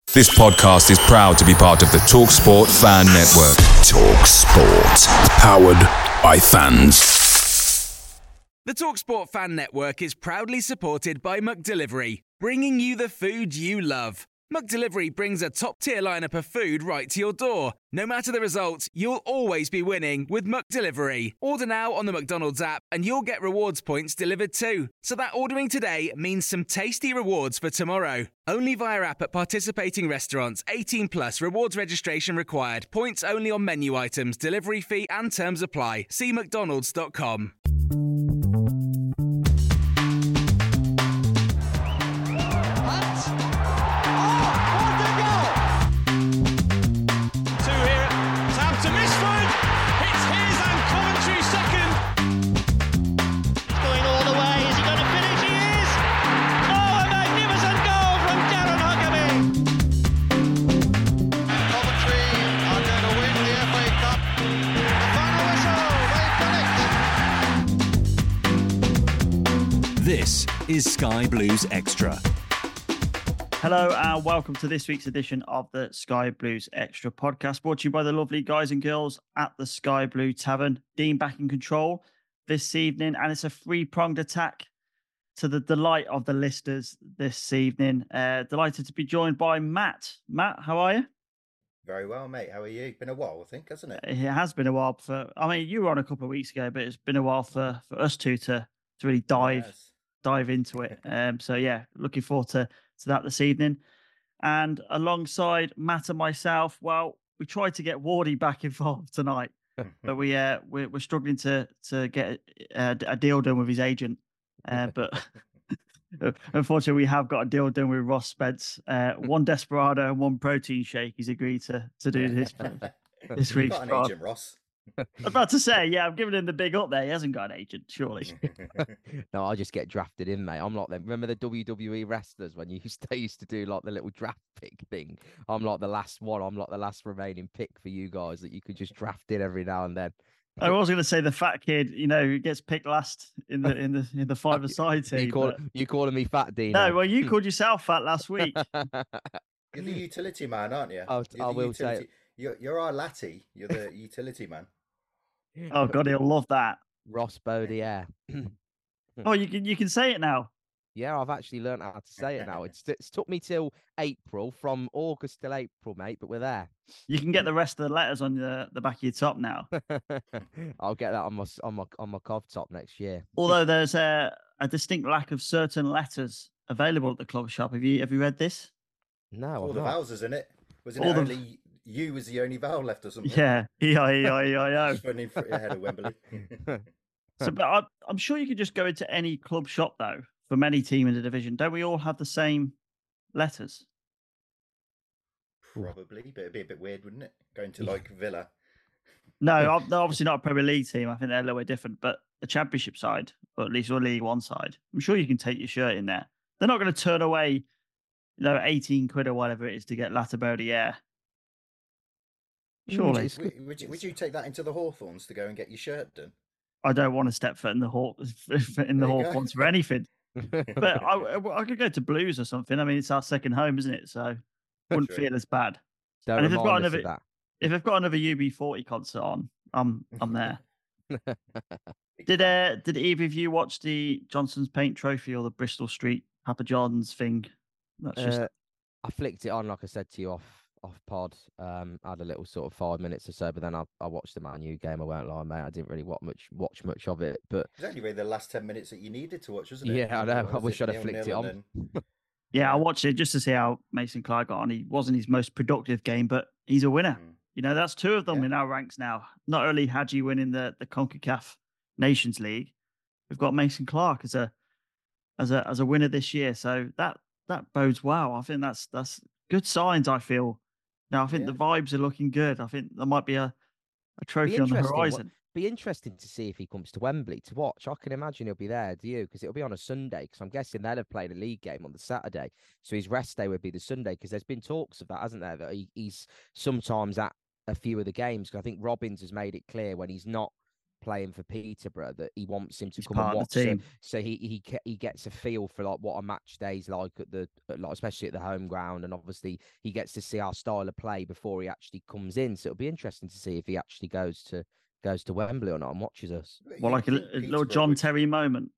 This podcast is proud to be part of the TalkSport Fan Network. TalkSport. Powered by fans. The TalkSport Fan Network is proudly supported by McDelivery, bringing you the food you love. McDelivery brings a top-tier lineup of food right to your door. No matter the result, you'll always be winning with McDelivery. Order now on the McDonald's app and you'll get rewards points delivered too. So that ordering today means some tasty rewards for tomorrow. Only via app at participating restaurants. 18 plus. Rewards registration required. Points only on menu items. Delivery fee and terms apply. See mcdonalds.com. This is Sky Blues Extra. Hello and welcome to this week's edition of the Sky Blues Extra podcast, brought to you by the lovely guys and girls at the Sky Blue Tavern. Dean back in control this evening, and it's a three-pronged attack to the delight of the listeners this evening. Delighted to be joined by Matt. Matt, how are you? Very well, mate. How are you? Been a while, I think, hasn't it? It has been a while. You were on a couple of weeks ago, but it's been a while for us two to really dive into it. So yeah, looking forward to that this evening. And alongside Matt and myself, well, we tried to get Wardy back involved tonight, but we're struggling to get a deal done with his agent. But unfortunately, we have got a deal done with Ross Spence. One Desperado and one protein shake. He's agreed to do this week's got an agent, Ross. I was about to say, yeah, I'm giving him the big up there. He hasn't got an agent, surely. No, I just get drafted in, mate. I'm like them. Remember the WWE wrestlers when they used to do like the little draft pick thing? I'm like the last one. I'm like the last remaining pick for you guys that you could just draft in every now and then. I was going to say the fat kid, who gets picked last in the five-a-side team. You calling me fat, Dean? No, well, you called yourself fat last week. You're the utility man, aren't you? I will say it. You're our laddie. You're the utility man. Oh God, he'll love that. Ross Bodier. Oh, you can say it now. Yeah, I've actually learned how to say it now. It's took me till April, from August till April, mate. But we're there. You can get the rest of the letters on the back of your top now. I'll get that on my cov top next year. Although there's a distinct lack of certain letters available at the club shop. Have you read this? No, all the vowels, isn't it? Wasn't all it only you was the only vowel left or something? Yeah, E-I-E-I-E-I-O. Just running ahead of Wembley. So, but I'm sure you could just go into any club shop though, from any team in the division. Don't we all have the same letters? Probably, but it'd be a bit weird, wouldn't it? Going to like Villa. No, they're obviously not a Premier League team. I think they're a little bit different, but the Championship side, or at least or League One side, I'm sure you can take your shirt in there. They're not going to turn away, 18 quid or whatever it is to get Latibodiere. Surely. Would you take that into the Hawthorns to go and get your shirt done? I don't want to step foot in the Hawthorns for anything. But I could go to Blues or something. I mean, it's our second home, isn't it? So wouldn't feel as bad. And if they've got another UB40 concert on, I'm there. Did either of you watch the Johnson's Paint Trophy or the Bristol Street Papa John's thing? That's I flicked it on, like I said to you off pod. Had a little sort of 5 minutes or so, but then I watched the Man U game. I won't lie, mate. I didn't really watch much of it, but it was only really the last 10 minutes that you needed to watch, wasn't it? Yeah, I know. I wish I'd have flicked it on. Yeah, I watched it just to see how Mason Clark got on. He wasn't his most productive game, but he's a winner. That's two of them in our ranks now. Not only Hadji winning the CONCACAF Nations League, we've got Mason Clark as a winner this year. So that bodes well. I think that's good signs, I feel. Now, I think the vibes are looking good. I think there might be a trophy on the horizon. Be interesting to see if he comes to Wembley to watch. I can imagine he'll be there, do you? Because it'll be on a Sunday, because I'm guessing they'll have played a league game on the Saturday. So his rest day would be the Sunday, because there's been talks of that, hasn't there? That he's sometimes at a few of the games. Because I think Robbins has made it clear when he's not playing for Peterborough that he wants him to He's come and part of watch. the team. So he gets a feel for like what a match day's like like, especially at the home ground, and obviously he gets to see our style of play before he actually comes in. So it'll be interesting to see if he actually goes to Wembley or not and watches us. Well, like a little John Terry moment.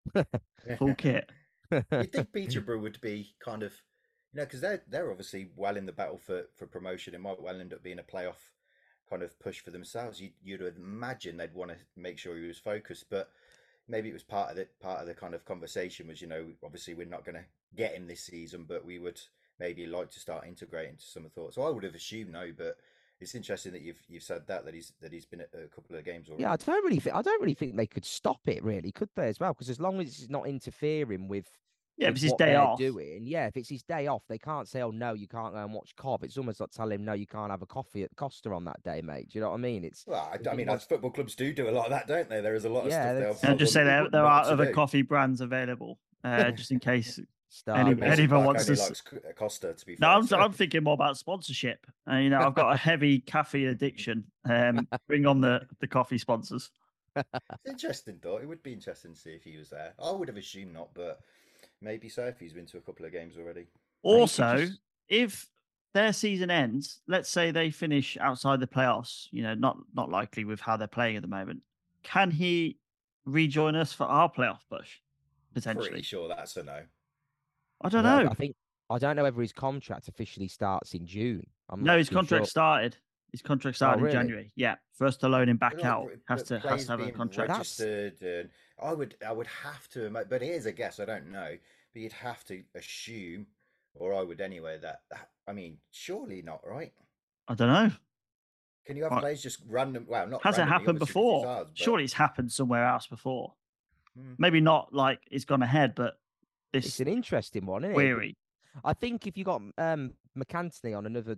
Full kit. You'd think Peterborough would be kind of, because they're obviously well in the battle for promotion. It might well end up being a playoff kind of push for themselves. You'd imagine they'd want to make sure he was focused, but maybe it was part of the kind of conversation was, obviously we're not going to get him this season, but we would maybe like to start integrating to some thoughts. So I would have assumed no, but it's interesting that you've said that he's been at a couple of games already. Yeah, I don't really think they could stop it, really, could they, as well? Because as long as it's not interfering with if it's his what day they're off. doing, if it's his day off, they can't say, "Oh no, you can't go and watch Cobb." It's almost like telling him, "No, you can't have a coffee at Costa on that day, mate." Do you know what I mean? As football clubs do a lot of that, don't they? There is a lot of stuff. And just say there are other coffee brands available, just in case. Anyone wants to likes Costa, to be fair. No, I'm thinking more about sponsorship. I've got a heavy caffeine addiction. Bring on the coffee sponsors. It's interesting, though. It would be interesting to see if he was there. I would have assumed not, but maybe so if he's been to a couple of games already. Also, if their season ends, let's say they finish outside the playoffs, not likely with how they're playing at the moment, can he rejoin us for our playoff push? Potentially. Pretty sure that's a no. I don't know. I don't know whether his contract officially starts in June. His contract started. His contract started in January. Yeah, first to loan him back out has to have a contract. Registered, and I would have to, but here's a guess. I don't know, but you'd have to assume, or I would anyway. That surely not, right? I don't know. Can you have players just random? Well, not has it happened before? Hard, surely it's happened somewhere else before. Maybe not like it's gone ahead, but it's an interesting one, isn't it? I think if you got McAntony on another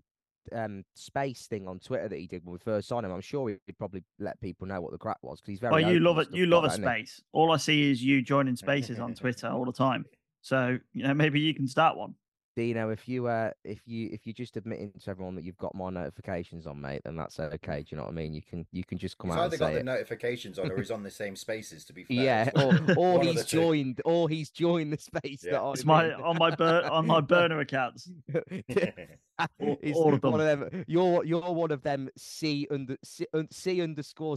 space thing on Twitter that he did when we first signed him, I'm sure he'd probably let people know what the crack was, because he's very. Well, you love it. You love a space. All I see is you joining spaces on Twitter all the time. So maybe you can start one. Dino, if you're just admitting to everyone that you've got my notifications on, mate, then that's okay. Do you know what I mean? You can just come out and say He's either got the notifications on, or he's on the same spaces. To be fair, yeah, or he's joined the space that it's on my burner accounts. All of them. One of them. You're one of them. C _C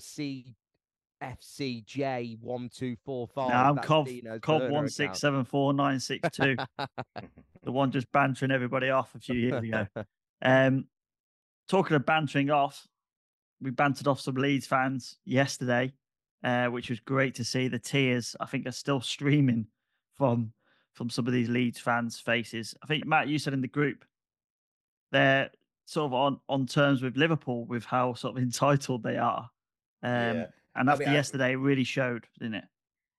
FCJ 1245. No, I'm Cobb 1674962. The one just bantering everybody off a few years ago. Talking of bantering off, we bantered off some Leeds fans yesterday, which was great to see. The tears, I think, are still streaming from some of these Leeds fans' faces. I think, Matt, you said in the group they're sort of on terms with Liverpool with how sort of entitled they are. And after yesterday, it really showed, didn't it?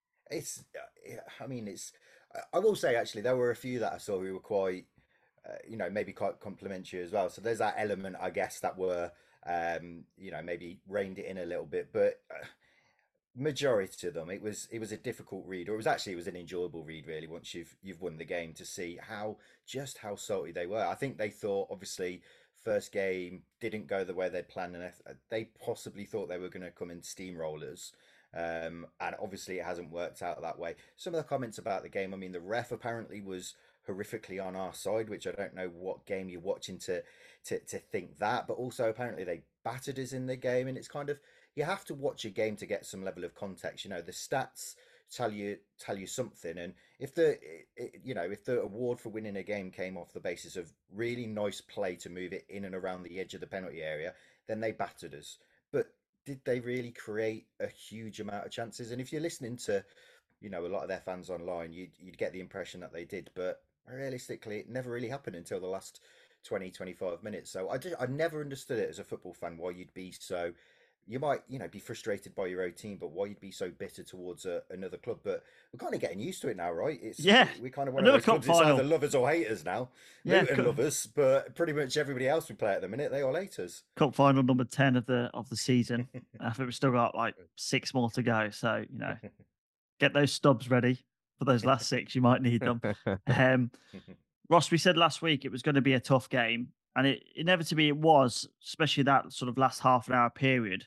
I will say, actually, there were a few that I saw who were quite, maybe quite complimentary as well. So there's that element, I guess, that were, maybe reined it in a little bit. But majority of them, it was a difficult read, or it was an enjoyable read, really, once you've won the game, to see how salty they were. I think they thought, obviously, first game didn't go the way they planned, and they possibly thought they were going to come in steamrollers. And obviously it hasn't worked out that way. Some of the comments about the game, the ref apparently was horrifically on our side, which I don't know what game you're watching to think that, but also apparently they battered us in the game, and it's kind of, you have to watch a game to get some level of context. The stats tell you something, and if the award for winning a game came off the basis of really nice play to move it in and around the edge of the penalty area, then they battered us. But did they really create a huge amount of chances? And if you're listening to, a lot of their fans online, you'd get the impression that they did, but realistically, it never really happened until the last 20-25 minutes. So I never understood it as a football fan, why you'd be so. You might, be frustrated by your own team, but why you'd be so bitter towards another club? But we're kind of getting used to it now, right? We kind of want to clubs. It's either lovers or haters now. Luton lovers, but pretty much everybody else we play at the minute, they all hate us. Cup final number 10 of the season. I think we've still got like 6 more to go. So get those stubs ready for those last 6. You might need them. Ross, we said last week it was going to be a tough game, and inevitably it was, especially that sort of last half an hour period.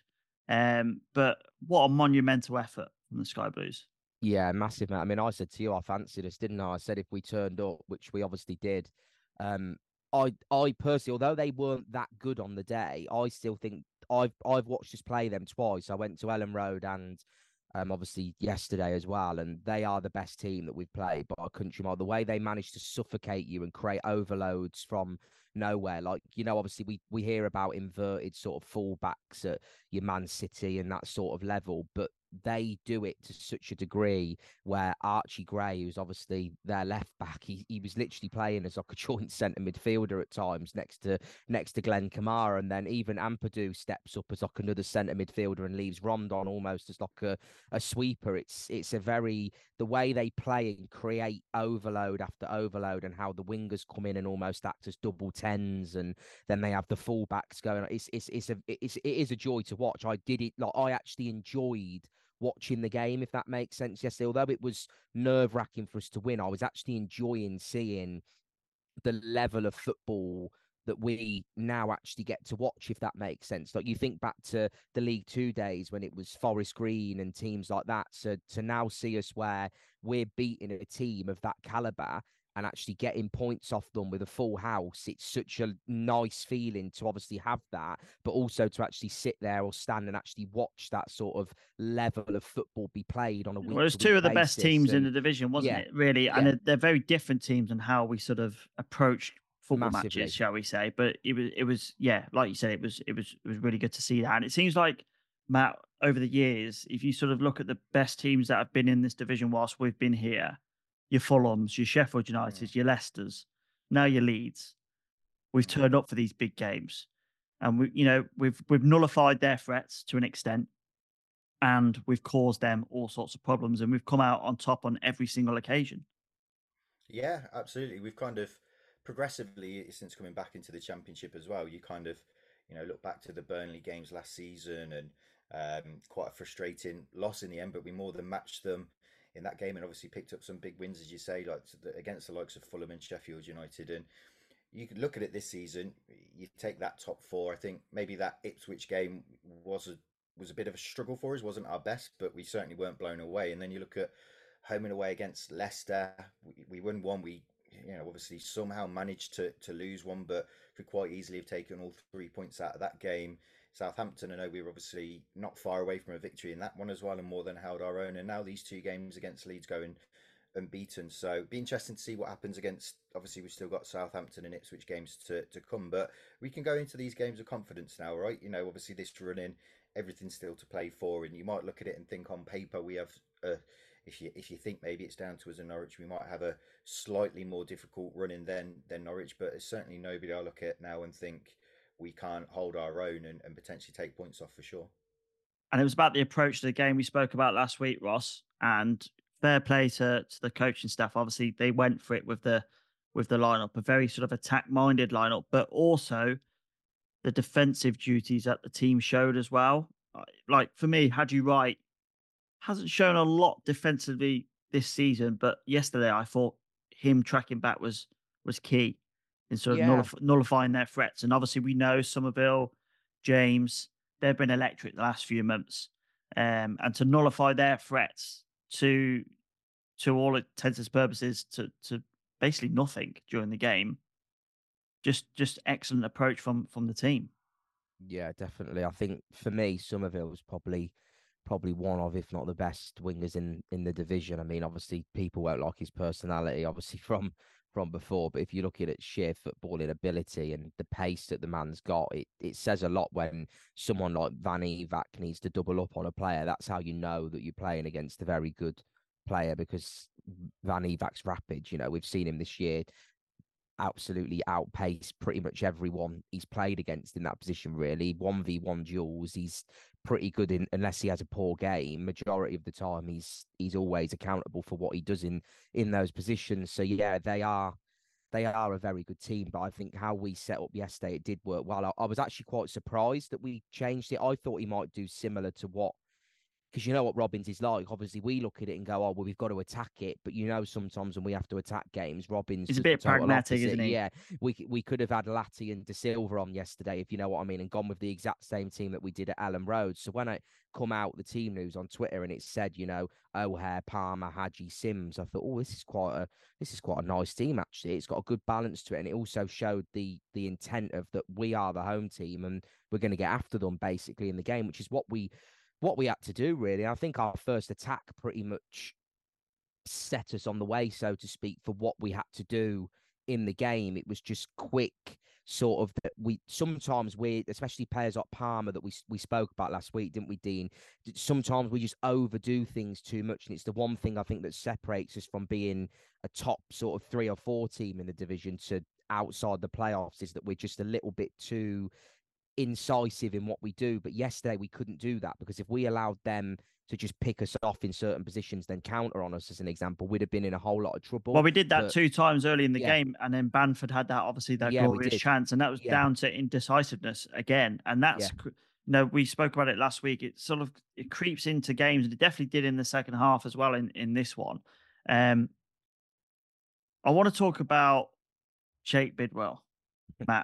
But what a monumental effort from the Sky Blues. Yeah, massive, mate. I mean, I said to you, I fancied us, didn't I? I said if we turned up, which we obviously did. Um, I personally, although they weren't that good on the day, I still think I've watched us play them twice. I went to Ellen Road and obviously yesterday as well, and they are the best team that we've played by a country mile. The way they managed to suffocate you and create overloads from nowhere, like obviously we hear about inverted sort of fullbacks at your Man City and that sort of level, but they do it to such a degree where Archie Gray, who's obviously their left back, he was literally playing as like a joint centre midfielder at times next to Glenn Kamara, and then even Ampadu steps up as like another centre midfielder and leaves Rondon almost as like a sweeper. It's a very the way they play and create overload after overload, and how the wingers come in and almost act as double tens, and then they have the fullbacks going. It is a joy to watch. I actually enjoyed watching the game, if that makes sense, yesterday. Although it was nerve-wracking for us to win, I was actually enjoying seeing the level of football that we now actually get to watch, if that makes sense. Like, you think back to the League Two days when it was Forest Green and teams like that. So to now see us where we're beating a team of that caliber and actually getting points off them with a full house, it's such a nice feeling to obviously have that, but also to actually sit there or stand and actually watch that sort of level of football be played on a week. Well, it's two of the best teams in the division, wasn't yeah, it? Really, yeah, and they're very different teams in how we sort of approach football massively. matches, shall we say? But it was yeah, like you said, it was really good to see that. And it seems like, Matt, over the years, if you sort of look at the best teams that have been in this division whilst we've been here, your Fulhams, your Sheffield Uniteds, your Leicesters, now your Leeds, we've turned up for these big games, and we've nullified their threats to an extent, and we've caused them all sorts of problems, and we've come out on top on every single occasion. Yeah, absolutely. We've kind of progressively, since coming back into the championship as well, you kind of, look back to the Burnley games last season, and quite a frustrating loss in the end, but we more than matched them in that game, and obviously picked up some big wins, as you say, like against the likes of Fulham and Sheffield United. And you could look at it this season, you take that top four. I think maybe that Ipswich game was a bit of a struggle for us, wasn't our best, but we certainly weren't blown away. And then you look at home and away against Leicester, we won one. We obviously somehow managed to lose one, but could quite easily have taken all 3 points out of that game. Southampton, I know we were obviously not far away from a victory in that one as well, and more than held our own. And now these two games against Leeds going unbeaten. So it'd be interesting to see what happens against. Obviously, we've still got Southampton and Ipswich games to come, but we can go into these games with confidence now, right? Obviously this run in, everything's still to play for, and you might look at it and think on paper we have. If you think maybe it's down to us in Norwich, we might have a slightly more difficult run in than Norwich, but it's certainly nobody I look at now and think we can't hold our own and potentially take points off for sure. And it was about the approach to the game we spoke about last week, Ross. And fair play to the coaching staff. Obviously, they went for it with the lineup, a very sort of attack-minded lineup, but also the defensive duties that the team showed as well. Like, for me, Haji Wright hasn't shown a lot defensively this season, but yesterday I thought him tracking back was key in sort of nullifying their threats. And obviously, we know Somerville, James, they've been electric the last few months, and to nullify their threats to all intents and purposes to basically nothing during the game. Just excellent approach from the team. Yeah, definitely. I think for me, Somerville was probably one of, if not the best wingers in the division. I mean, obviously people won't like his personality, obviously from before, but if you look at it, sheer footballing ability and the pace that the man's got, it says a lot when someone like Van Evac needs to double up on a player. That's how you know that you're playing against a very good player, because Van Evac's rapid. We've seen him this year absolutely outpace pretty much everyone he's played against in that position, really. 1v1 duels, he's pretty good in, unless he has a poor game. Majority of the time, he's always accountable for what he does in those positions. So yeah, they are a very good team. But I think how we set up yesterday, it did work well. I was actually quite surprised that we changed it. I thought he might do similar to what because you know what Robbins is like. Obviously, we look at it and go, "Oh, well, we've got to attack it." But sometimes when we have to attack games, Robbins He's a does the bit total pragmatic, opposite. isn't he? Yeah, we could have had Latti and De Silva on yesterday, if you know what I mean, and gone with the exact same team that we did at Ellen Road. So when I come out the team news on Twitter and it said, O'Hare, Palmer, Hadji, Sims, I thought, oh, this is quite a nice team actually. It's got a good balance to it, and it also showed the intent of that we are the home team and we're going to get after them basically in the game, which is what we had to do, really. I think our first attack pretty much set us on the way, so to speak, for what we had to do in the game. It was just quick, sort of, that we especially players like Palmer that we spoke about last week, didn't we, Dean? Sometimes we just overdo things too much, and it's the one thing I think that separates us from being a top sort of 3 or 4 team in the division to outside the playoffs, is that we're just a little bit too incisive in what we do. But yesterday we couldn't do that, because if we allowed them to just pick us off in certain positions, then counter on us, as an example, we'd have been in a whole lot of trouble. Well, we did that 2 times early in the yeah. game, and then Bamford had that Yeah, glorious chance, and that was down to indecisiveness again. And that's we spoke about it last week. It sort of creeps into games, and it definitely did in the second half as well in this one. I want to talk about Jake Bidwell, Matt.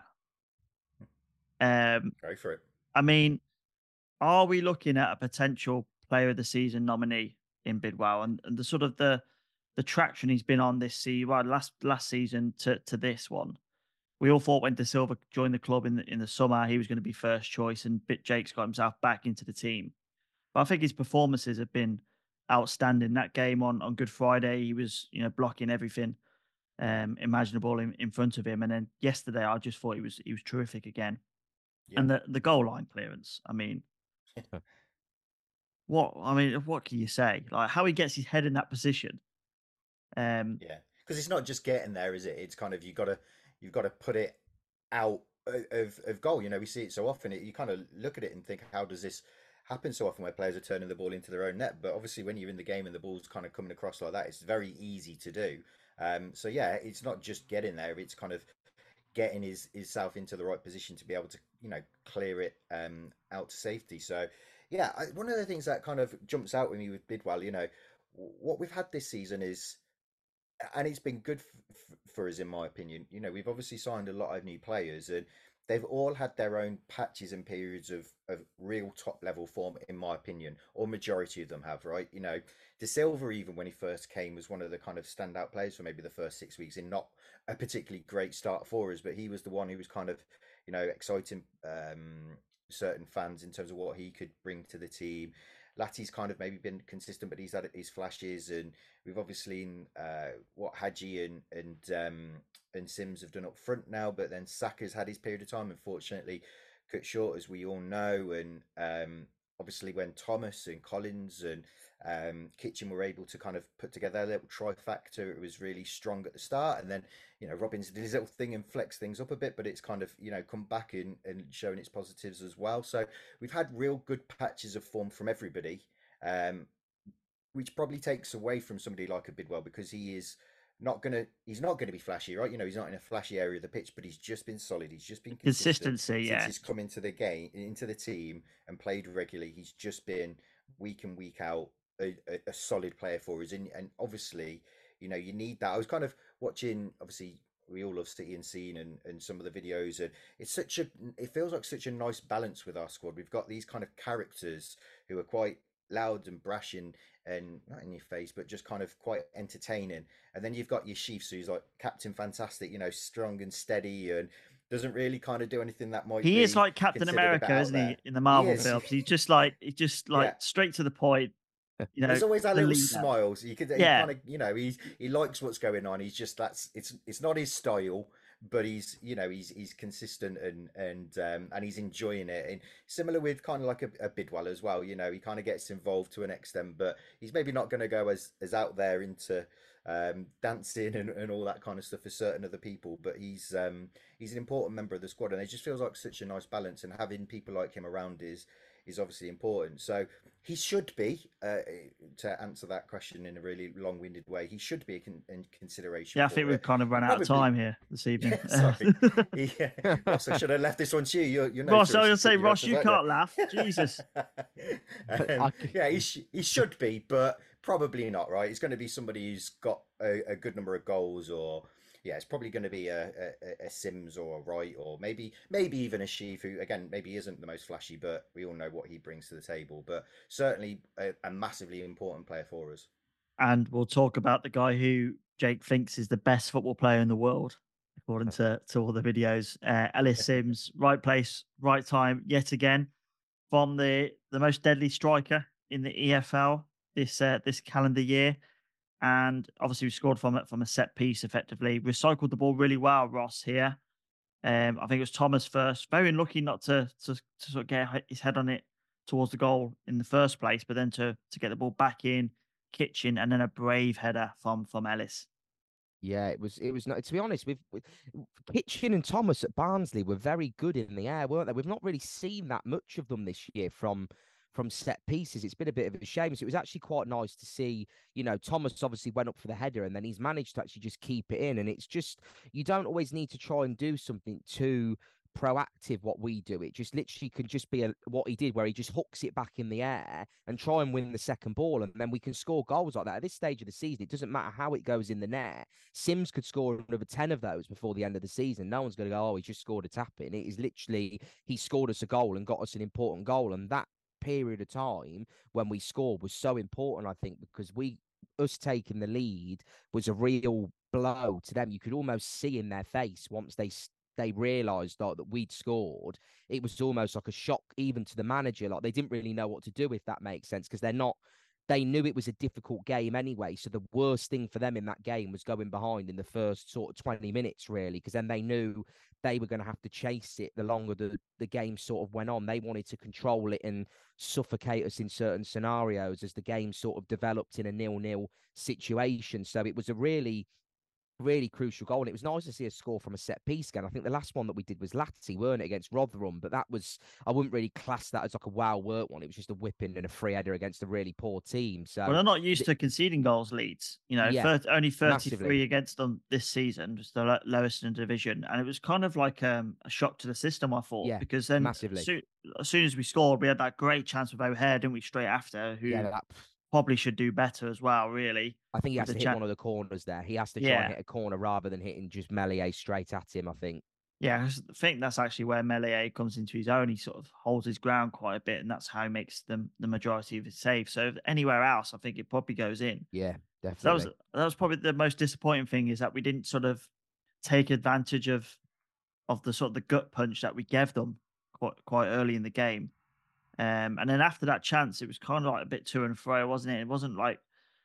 Go for it. I mean, are we looking at a potential player of the season nominee in Bidwell, and the sort of the traction he's been on this season, last season to this one? We all thought when De Silva joined the club in the summer, he was going to be first choice, and Jake's got himself back into the team. But I think his performances have been outstanding. That game on Good Friday, he was blocking everything imaginable in front of him, and then yesterday I just thought he was terrific again. Yeah. And the goal line clearance, I mean, what can you say? Like, how he gets his head in that position. Yeah, because it's not just getting there, is it? It's kind of you've got to put it out of goal. We see it so often. You kind of look at it and think, how does this happen so often, where players are turning the ball into their own net? But obviously, when you're in the game and the ball's kind of coming across like that, it's very easy to do. So yeah, it's not just getting there; it's kind of getting himself into the right position to be able to clear it out to safety. So yeah, one of the things that kind of jumps out with me with Bidwell, what we've had this season is, and it's been good for us in my opinion. We've obviously signed a lot of new players, and they've all had their own patches and periods of real top level form, in my opinion, or majority of them have, right? De Silva, even when he first came, was one of the kind of standout players for maybe the first 6 weeks, in not a particularly great start for us, but he was the one who was kind of, exciting certain fans in terms of what he could bring to the team. Latti's kind of maybe been consistent, but he's had his flashes, and we've obviously seen what Hadji and Sims have done up front now, but then Saka's had his period of time, unfortunately cut short, as we all know, and obviously when Thomas and Collins and Kitchen were able to kind of put together a little trifecta, it was really strong at the start, and then Robbins did his little thing and flexed things up a bit, but it's kind of come back and shown its positives as well. So we've had real good patches of form from everybody, which probably takes away from somebody like a Bidwell, because he's not gonna be flashy, right? He's not in a flashy area of the pitch, but he's just been solid. He's just been consistency. Since he's come into the game, into the team, and played regularly. He's just been week in, week out a solid player for us, and obviously, you need that. I was kind of watching. Obviously, we all love City and Scene and some of the videos, and it feels like such a nice balance with our squad. We've got these kind of characters who are quite loud and brash and not in your face, but just kind of quite entertaining. And then you've got your Chiefs, who's like Captain Fantastic, strong and steady, and doesn't really kind of do anything that might. He is like Captain America, isn't he? In the Marvel films, he's just like straight to the point. There's always that little smile. So he kind of, he likes what's going on. He's just it's not his style, but he's consistent and he's enjoying it. And similar with kind of like a Bidwell as well. He kind of gets involved to an extent, but he's maybe not going to go as out there into dancing and all that kind of stuff for certain other people. But he's an important member of the squad, and it just feels like such a nice balance. And having people like him around is is obviously important. So he should be, to answer that question in a really long-winded way, he should be in consideration. Yeah, I think we've kind of run out of time here this evening. Yeah, sorry. Ross, I should have left this one to you. You're no Ross, I was going to say, you Ross, you can't laugh. Jesus. Yeah, he should be, but probably not, right? It's going to be somebody who's got a good number of goals, or yeah, it's probably going to be a Sims or a Wright, or maybe even a Sheaf, who again maybe isn't the most flashy, but we all know what he brings to the table. But certainly a massively important player for us. And we'll talk about the guy who Jake thinks is the best football player in the world, according to all the videos. Ellis Sims, right place, right time, yet again, from the most deadly striker in the EFL this calendar year. And obviously we scored from a set piece effectively. Recycled the ball really well, Ross, here. I think it was Thomas first. Very unlucky not to sort of get his head on it towards the goal in the first place, but then to get the ball back in, Kitchen, and then a brave header from Ellis. Yeah, it was not, to be honest, with Kitchen and Thomas at Barnsley were very good in the air, weren't they? We've not really seen that much of them this year from set pieces. It's been a bit of a shame. So it was actually quite nice to see, Thomas obviously went up for the header and then he's managed to actually just keep it in. And it's just, you don't always need to try and do something too proactive what we do. It just literally can just be what he did, where he just hooks it back in the air and try and win the second ball, and then we can score goals like that. At this stage of the season, it doesn't matter how it goes in the net. Sims could score another 10 of those before the end of the season. No one's going to go, oh, he just scored a tap-in. It is literally, he scored us a goal and got us an important goal, and that period of time when we scored was so important, I think, because us taking the lead was a real blow to them. You could almost see in their face once they realised that we'd scored. It was almost like a shock even to the manager. Like, they didn't really know what to do, if that makes sense, because they knew it was a difficult game anyway. So the worst thing for them in that game was going behind in the first sort of 20 minutes, really, because then they knew they were going to have to chase it the longer the game sort of went on. They wanted to control it and suffocate us in certain scenarios as the game sort of developed in a 0-0 situation. So it was a really crucial goal, and it was nice to see a score from a set piece again. I think the last one that we did was Latty, weren't it, against Rotherham? But that was, I wouldn't really class that as like a wow work one. It was just a whipping and a free header against a really poor team. So, well, they're not used to conceding goals, Leeds. Yeah, only 33 massively. against them this season, just the lowest in the division, and it was kind of like a shock to the system, I thought, Yeah, because then massively. as soon as we scored, we had that great chance with O'Hare, didn't we, straight after? Who probably should do better as well, really. I think he has to hit one of the corners there. He has to try and hit a corner rather than hitting just Meslier straight at him, I think. Yeah, I think that's actually where Meslier comes into his own. He sort of holds his ground quite a bit, and that's how he makes the majority of his saves. So anywhere else, I think it probably goes in. Yeah, definitely. So that was probably the most disappointing thing, is that we didn't sort of take advantage of the sort of the gut punch that we gave them quite early in the game. And then after that chance, it was kind of like a bit to and fro, wasn't it? It wasn't like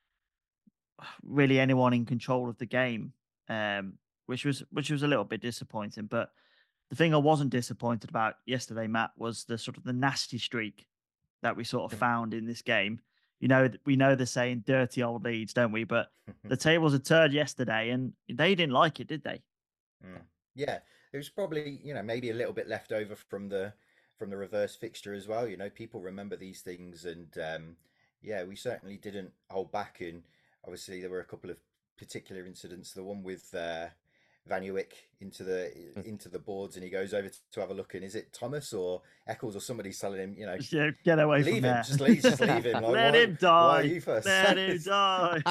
really anyone in control of the game, which was a little bit disappointing. But the thing I wasn't disappointed about yesterday, Matt, was the sort of the nasty streak that we sort of found in this game. We know the saying "dirty old Leeds," don't we? But the tables had turned yesterday, and they didn't like it, did they? Yeah, it was probably maybe a little bit left over from the reverse fixture as well. People remember these things, and yeah, we certainly didn't hold back. And obviously, there were a couple of particular incidents. The one with Van Uyck into the boards, and he goes over to have a look. And is it Thomas or Eccles or somebody telling him, yeah, get away from there. Just leave him. Like, Let him die. Why are you first? Let him die.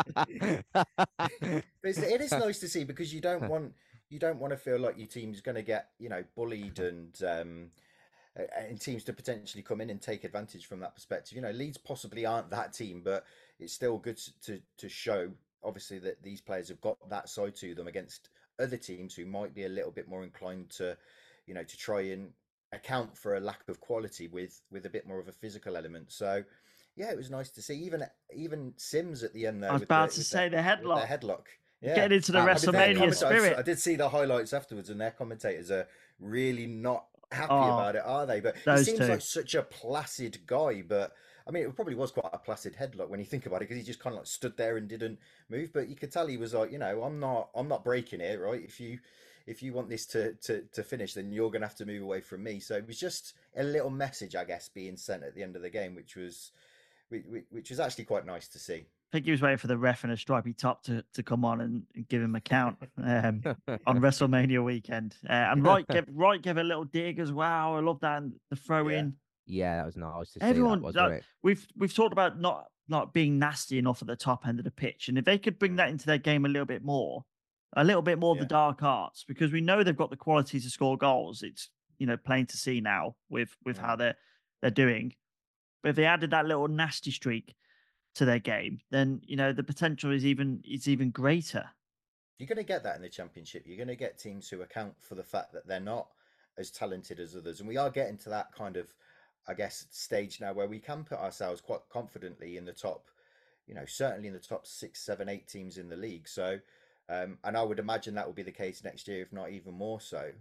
But it is nice to see, because you don't want to feel like your team's going to get bullied and teams to potentially come in and take advantage from that perspective. Leeds possibly aren't that team, but it's still good to show, obviously, that these players have got that side to them against other teams who might be a little bit more inclined to try and account for a lack of quality with a bit more of a physical element. So yeah, it was nice to see even Sims at the end there. I was about to say the headlock. The headlock. Yeah. Getting into the WrestleMania spirit. I did see the highlights afterwards, and their commentators are really not happy about it, are they? But he seems like such a placid guy. But I mean, it probably was quite a placid headlock when you think about it, because he just kind of like stood there and didn't move. But you could tell he was like, I'm not breaking it, right? if you want this to finish, then you're going to have to move away from me. So it was just a little message, I guess, being sent at the end of the game, which was actually quite nice to see. I think he was waiting for the ref in a stripy top to come on and give him a count on WrestleMania weekend. And Wright gave a little dig as well. I love that, and the throw in. Yeah, that was nice to see. Everyone, that, wasn't it? We've talked about not being nasty enough at the top end of the pitch, and if they could bring that into their game a little bit more of the dark arts, because we know they've got the quality to score goals. It's plain to see now with how they're doing. But if they added that little nasty streak to their game, then the potential is even greater. You're going to get that in the Championship. You're going to get teams who account for the fact that they're not as talented as others, and we are getting to that kind of, I guess, stage now where we can put ourselves quite confidently in the top, certainly in the top 6, 7, 8 teams in the league. So, and I would imagine that will be the case next year, if not even more so.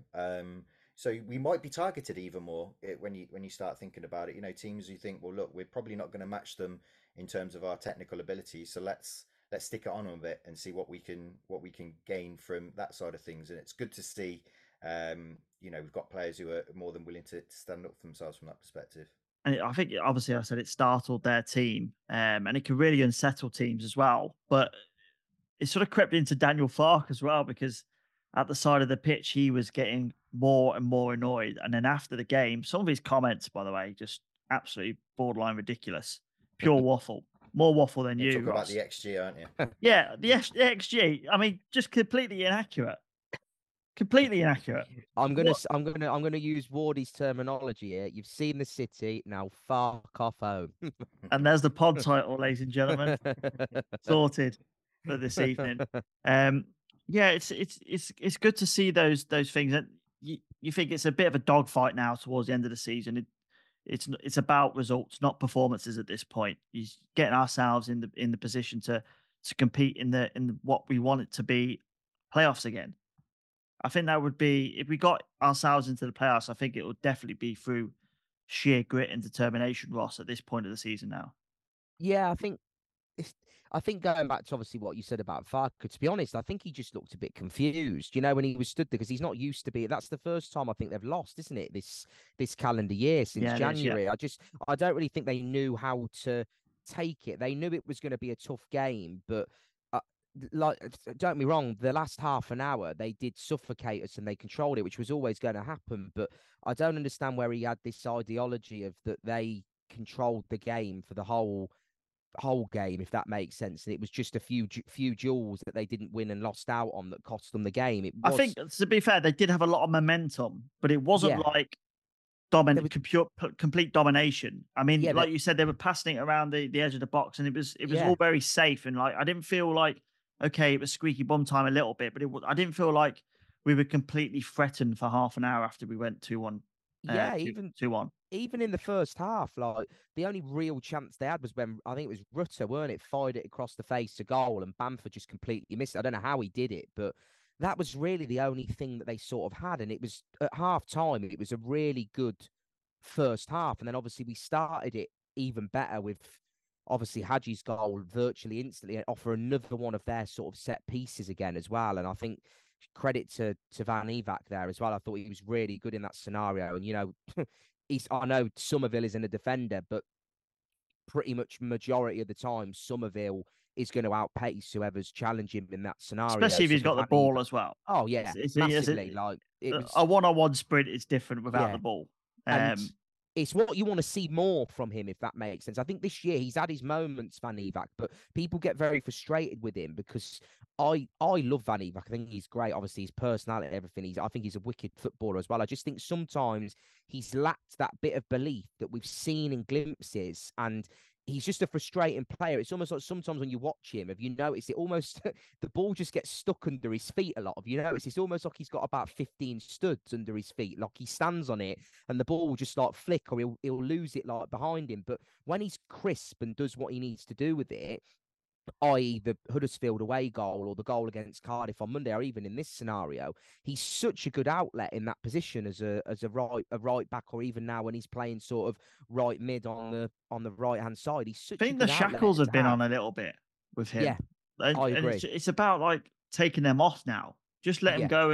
So we might be targeted even more when you start thinking about it. Teams who think, well, look, we're probably not going to match them in terms of our technical ability, so let's stick it on a bit and see what we can gain from that side of things. And it's good to see. We've got players who are more than willing to stand up for themselves from that perspective. And I think, obviously, I said it startled their team, and it can really unsettle teams as well. But it sort of crept into Daniel Farke as well, because at the side of the pitch, he was getting more and more annoyed. And then after the game, some of his comments, by the way, just absolutely borderline ridiculous. Pure waffle. More waffle than you. Talk about the XG, aren't you? Yeah, the XG. I mean, just completely inaccurate. Completely inaccurate. I'm gonna use Wardy's terminology here. You've seen the city, now fuck off home. And there's the pod title, ladies and gentlemen. Sorted for this evening. Yeah, it's good to see those things. And you think it's a bit of a dogfight now towards the end of the season. It's about results, not performances at this point. He's getting ourselves in the position to compete in the what we want it to be, playoffs again. I think that would be, if we got ourselves into the playoffs, I think it would definitely be through sheer grit and determination, Ross, at this point of the season now. Yeah, I think going back to obviously what you said about Farke, to be honest, I think he just looked a bit confused, when he was stood there, because he's not used to be. That's the first time I think they've lost, isn't it? This calendar year since January. I don't really think they knew how to take it. They knew it was going to be a tough game, but don't get me wrong, the last half an hour they did suffocate us and they controlled it, which was always going to happen. But I don't understand where he had this ideology of that they controlled the game for the whole game, if that makes sense. And it was just a few duels that they didn't win and lost out on that cost them the game. I think, to be fair, they did have a lot of momentum, but it wasn't like complete domination. I mean, like you said, they were passing it around the edge of the box, and it was all very safe. And I didn't feel like, okay, it was squeaky bum time a little bit, but I didn't feel like we were completely threatened for half an hour after we went 2-1. Even 2-1. Even in the first half, the only real chance they had was when, I think it was Rutter, weren't it, fired it across the face to goal, and Bamford just completely missed it. I don't know how he did it, but that was really the only thing that they sort of had. And it was at half time, it was a really good first half. And then obviously we started it even better with obviously Hadji's goal virtually instantly, and offer another one of their sort of set pieces again as well. And I think credit to Van Evac there as well. I thought he was really good in that scenario. And, I know Somerville isn't a defender, but pretty much majority of the time, Somerville is going to outpace whoever's challenging him in that scenario. Especially if he's got the ball as well. Oh, yeah. Massively. A one-on-one sprint is different without the ball. It's what you want to see more from him, if that makes sense. I think this year he's had his moments, Van Evac, but people get very frustrated with him because I love Van Evac. I think he's great. Obviously, his personality, everything. I think he's a wicked footballer as well. I just think sometimes he's lacked that bit of belief that we've seen in glimpses, and he's just a frustrating player. It's almost like sometimes when you watch him, have you noticed it almost, the ball just gets stuck under his feet a lot. Have you noticed? It's almost like he's got about 15 studs under his feet. Like he stands on it and the ball will just flick, or he'll lose it behind him. But when he's crisp and does what he needs to do with it, i.e. the Huddersfield away goal or the goal against Cardiff on Monday, or even in this scenario, he's such a good outlet in that position as a right back, or even now when he's playing sort of right mid on the right hand side. He's such. I think the shackles have been on a little bit with him. Yeah, I agree. It's about taking them off now. Just let him go and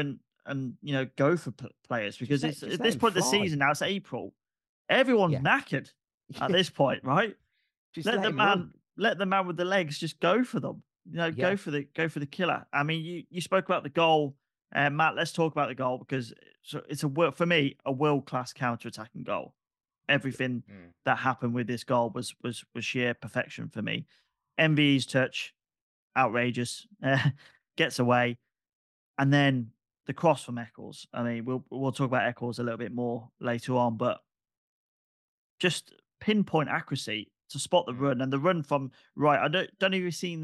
and go for players, because Just it's let at this him point of the fly. season now. It's April. Everyone's Yeah. knackered at this point, right? Just Let let the him run. man, let the man with the legs just go for them. Yeah. Go for the killer. I mean, you spoke about the goal, Matt. Let's talk about the goal, because it's for me a world class counter attacking goal. Everything that happened with this goal was sheer perfection for me. MVE's touch, outrageous, gets away, and then the cross from Eccles. I mean, we'll talk about Eccles a little bit more later on, but just pinpoint accuracy to spot the run, and the run from right. I don't know if you've seen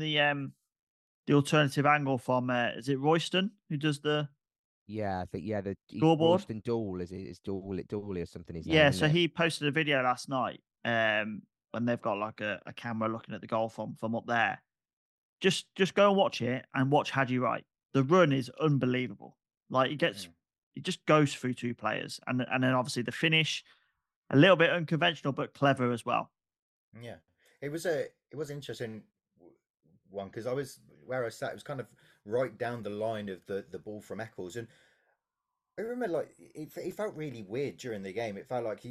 the alternative angle from is it Royston who does the Yeah, I think the scoreboard? Royston Dool is Dooley or something his Yeah, name, so isn't it? he posted a video last night when they've got like a camera looking at the goal from up there. Just go and watch it, and watch Hadji Wright. The run is unbelievable. Like it just goes through two players, and then obviously the finish, a little bit unconventional but clever as well. Yeah, it was interesting one, because where I sat, it was kind of right down the line of the ball from Eccles, and I remember like it felt really weird during the game. It felt like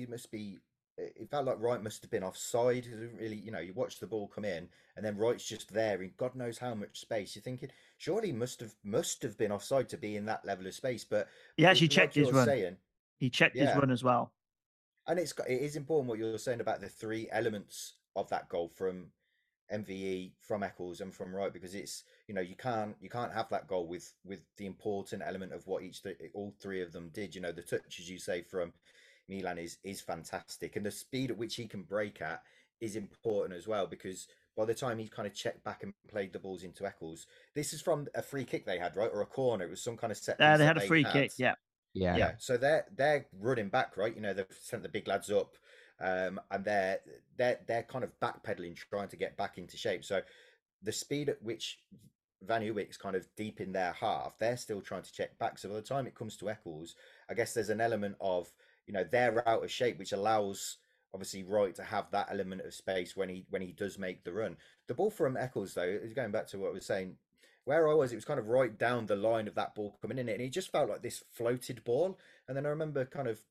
it felt like Wright must have been offside. It didn't really, you watch the ball come in, and then Wright's just there in God knows how much space. You're thinking surely he must have been offside to be in that level of space, but He actually checked his run. saying, He checked his yeah, run as well. and it is important what you're saying about the three elements of that goal from MVE, from Eccles, and from Wright, because it's you can't have that goal with the important element of what all three of them did. The touch, as you say, from Milan is fantastic, and the speed at which he can break at is important as well, because by the time he kind of checked back and played the balls into Eccles, this is from a free kick they had, right, or a corner. It was some kind of set piece They that had a free kick, yeah. Yeah. So they're running back, right? They've sent the big lads up, and they're kind of backpedaling, trying to get back into shape. So the speed at which Van Uwik's kind of deep in their half, they're still trying to check back. So by the time it comes to Eccles, I guess there's an element of they're out of shape, which allows obviously Wright to have that element of space when he does make the run. The ball from Eccles, though, is going back to what I was saying. Where I was, it was kind of right down the line of that ball coming in, and it just felt like this floated ball. And then I remember kind of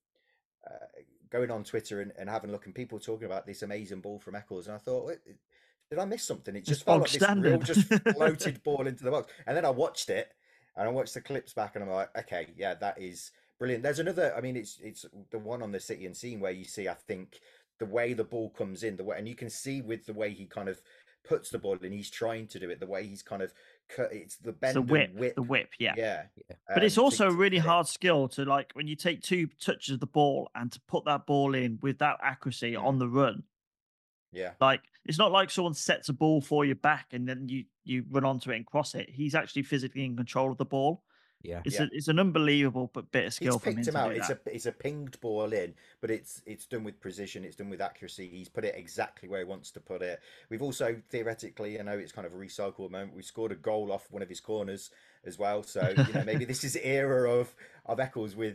going on Twitter and having a look, and people talking about this amazing ball from Eccles, and I thought, did I miss something? It just felt like this real just floated ball into the box. And then I watched it, and I watched the clips back, and I'm like, okay, yeah, that is brilliant. There's another, I mean, it's the one on the City and Scene where you see, I think, the way the ball comes in, and you can see with the way he kind of puts the ball in, he's trying to do it, the way he's kind of cut, it's the bend and whip. The whip, yeah. Yeah. But it's also a really hard skill to, like, when you take two touches of the ball and to put that ball in with that accuracy on the run. Yeah. Like, it's not like someone sets a ball for you back and then you run onto it and cross it. He's actually physically in control of the ball. Yeah, it's an unbelievable bit of skill. He's picked him out. It's a pinged ball in, but it's done with precision. It's done with accuracy. He's put it exactly where he wants to put it. We've also theoretically, I know it's kind of a recycle moment, we scored a goal off one of his corners as well. So maybe this is era of Eccles with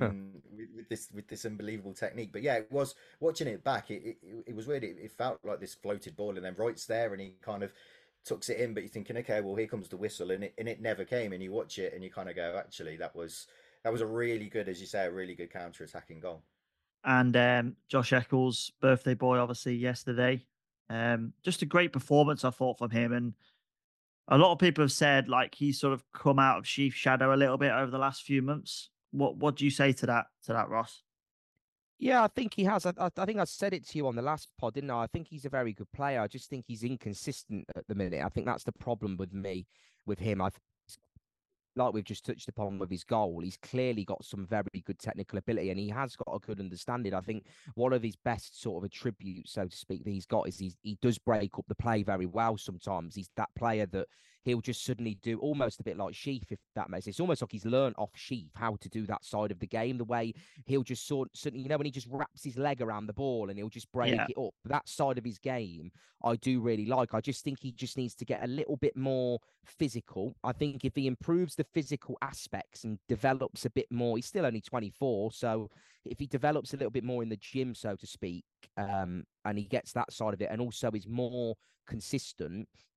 this unbelievable technique. But yeah, it was, watching it back, it was weird. It felt like this floated ball, and then Wright's there, and he kind of tucks it in, but you're thinking, okay, well, here comes the whistle, and it never came. And you watch it and you kind of go, actually, that was a really good, as you say, a really good counter-attacking goal. And Josh Eccles, birthday boy, obviously yesterday, just a great performance, I thought, from him. And a lot of people have said, like, he's sort of come out of Sheaf's shadow a little bit over the last few months. What do you say to that, Ross? Yeah, I think he has. I think I said it to you on the last pod, didn't I? I think he's a very good player. I just think he's inconsistent at the minute. I think that's the problem with him. Like we've just touched upon with his goal, he's clearly got some very good technical ability, and he has got a good understanding. I think one of his best sort of attributes, so to speak, that he's got is he does break up the play very well sometimes. He's that player that he'll just suddenly do almost a bit like Sheaf, if that makes sense. It's almost like he's learned off Sheaf how to do that side of the game, the way he'll just suddenly, when he just wraps his leg around the ball and he'll just break it up. That side of his game, I do really like. I just think he just needs to get a little bit more physical. I think if he improves the physical aspects and develops a bit more, he's still only 24, so if he develops a little bit more in the gym, so to speak, and he gets that side of it, and also is more consistent,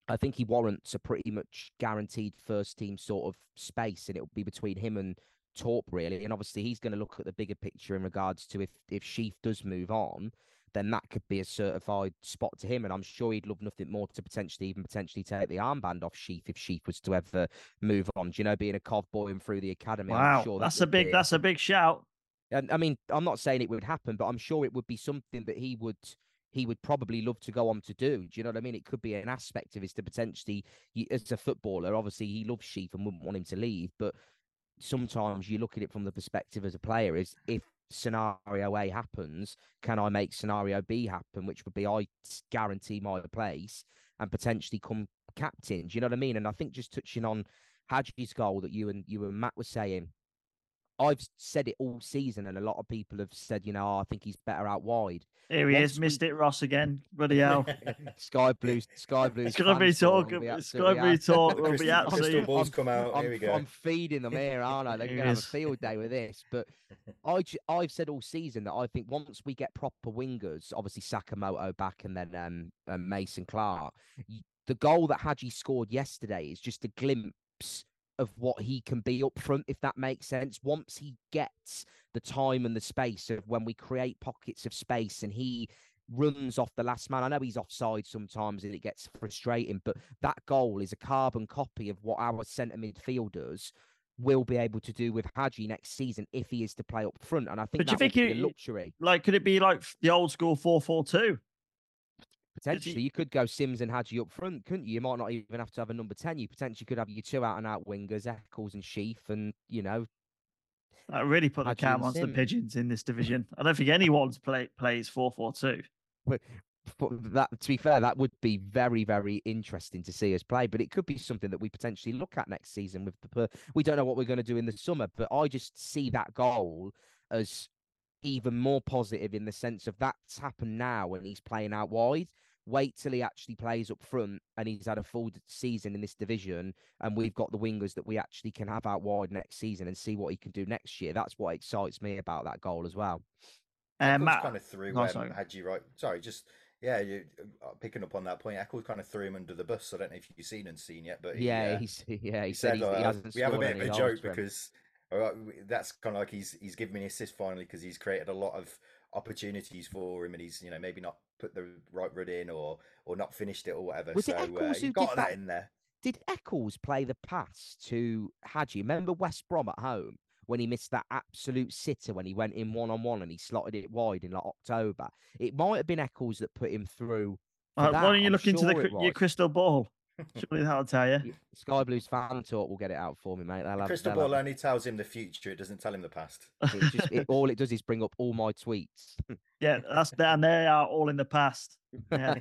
I think he warrants a pretty much guaranteed first team sort of space, and it'll be between him and Torp really. And obviously, he's going to look at the bigger picture in regards to if Sheaf does move on, then that could be a certified spot to him. And I'm sure he'd love nothing more to potentially take the armband off Sheaf if Sheaf was to ever move on. Do you know, being a cov boy and through the academy, I'm Wow, sure that's a big shout. And I mean, I'm not saying it would happen, but I'm sure it would be something that he would probably love to go on to do. Do you know what I mean? It could be an aspect of his to potentially, as a footballer, obviously he loves Sheaf and wouldn't want him to leave. But sometimes you look at it from the perspective as a player is if scenario A happens, can I make scenario B happen? Which would be I guarantee my place and potentially come captain. Do you know what I mean? And I think just touching on Hadji's goal that you and Matt were saying, I've said it all season, and a lot of people have said, I think he's better out wide. Here he is, missed it, Ross again. Bloody hell! Sky Blues. It's gonna be talk. It's gonna be talk. Will be absolutely. Crystal balls come out. Here we go. I'm feeding them here, aren't I? They're gonna have a field day with this. But I've said all season that I think once we get proper wingers, obviously Sakamoto back, and then Mason Clark, the goal that Hadji scored yesterday is just a glimpse of what he can be up front, if that makes sense. Once he gets the time and the space of when we create pockets of space and he runs off the last man. I know he's offside sometimes and it gets frustrating, but that goal is a carbon copy of what our centre midfielders will be able to do with Hadji next season if he is to play up front. And I think that would be a luxury. Like, could it be like the old school 4-4-2? Potentially, you could go Sims and Hadji up front, couldn't you? You might not even have to have a number 10. You potentially could have your two out-and-out wingers, Eccles and Sheaf, and, That really put the cam on the Pigeons in this division. I don't think anyone's plays 4-4-2. But that, to be fair, that would be very, very interesting to see us play. But it could be something that we potentially look at next season. We don't know what we're going to do in the summer, but I just see that goal as even more positive in the sense of that's happened now when he's playing out wide. Wait till he actually plays up front and he's had a full season in this division and we've got the wingers that we actually can have out wide next season and see what he can do next year. That's what excites me about that goal as well. Matt kind of threw Hadji right. Sorry, just you picking up on that point. Eccles kind of threw him under the bus. I don't know if you've seen it, but he said he hasn't. We have a bit of a joke because that's kind of like he's given me an assist finally because he's created a lot of opportunities for him and he's maybe not put the right run in or not finished it or whatever. Was it Eccles who got that in there? Did Eccles play the pass to Hadji? Remember West Brom at home when he missed that absolute sitter when he went in one-on-one and he slotted it wide in like October? It might have been Eccles that put him through. Why don't you look into your crystal ball? Surely that'll tell you. Sky Blues fan talk will get it out for me, mate. Crystal ball only tells him the future. It doesn't tell him the past. All it does is bring up all my tweets. Yeah, and they are all in the past. Yeah.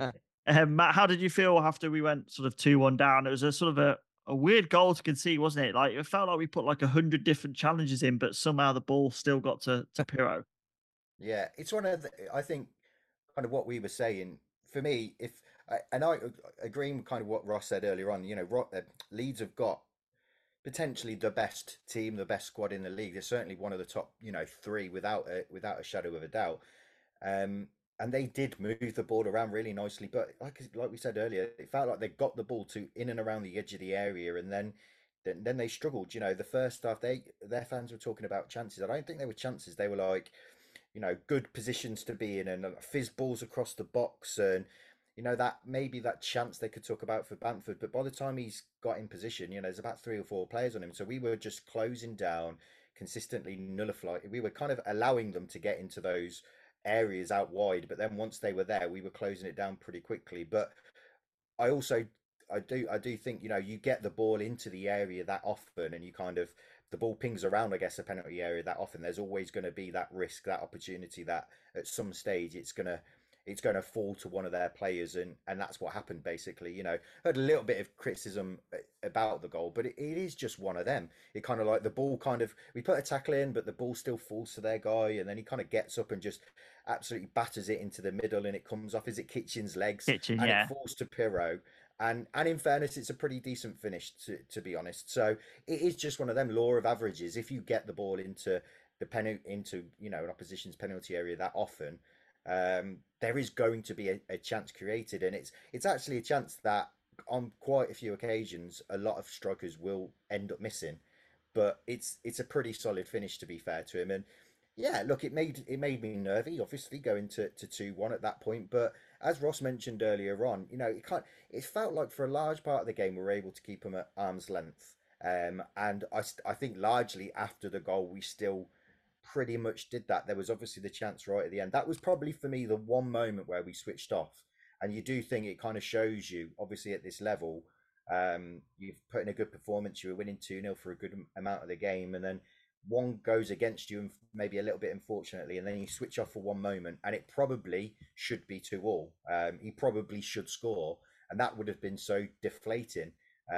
Matt, how did you feel after we went sort of 2-1 down? It was a sort of a weird goal to concede, wasn't it? Like it felt like we put like 100 different challenges in, but somehow the ball still got to Pirro. Yeah, it's one of I think kind of what we were saying. For me, and I agree with kind of what Ross said earlier on. Leeds have got potentially the best team, the best squad in the league. They're certainly one of the top, 3 without a shadow of a doubt. And they did move the ball around really nicely, but like we said earlier, it felt like they got the ball in and around the edge of the area, and then they struggled. The first half, their fans were talking about chances. I don't think they were chances. They were like, good positions to be in and fizz balls across the box and. That maybe that chance they could talk about for Bamford, but by the time he's got in position, there's about 3 or 4 players on him. So we were just closing down, consistently nullifying. We were kind of allowing them to get into those areas out wide, but then once they were there, we were closing it down pretty quickly. But I do think you get the ball into the area that often, and you kind of the ball pings around, I guess, the penalty area that often. There's always going to be that risk, that opportunity that at some stage it's going to fall to one of their players, and that's what happened basically. I heard a little bit of criticism about the goal, but it is just one of them. It kind of like the ball we put a tackle in, but the ball still falls to their guy, and then he kind of gets up and just absolutely batters it into the middle, and it comes off Kitchen's legs, and it falls to Pirro. And in fairness, it's a pretty decent finish to be honest. So it is just one of them law of averages. If you get the ball into an opposition's penalty area that often, there is going to be a chance created, and it's actually a chance that on quite a few occasions, a lot of strikers will end up missing, but it's a pretty solid finish, to be fair to him. And yeah, look, it made me nervy, obviously going to 2-1 at that point. But as Ross mentioned earlier on, it felt like for a large part of the game we were able to keep them at arm's length. And I think largely after the goal we still pretty much did that. There was obviously the chance right at the end. That was probably for me the one moment where we switched off. And you do think it kind of shows you, obviously at this level, you've put in a good performance. You were winning 2-0 for a good amount of the game, and then one goes against you, and maybe a little bit unfortunately, and then you switch off for one moment, and it probably should be 2-2. He probably should score, and that would have been so deflating.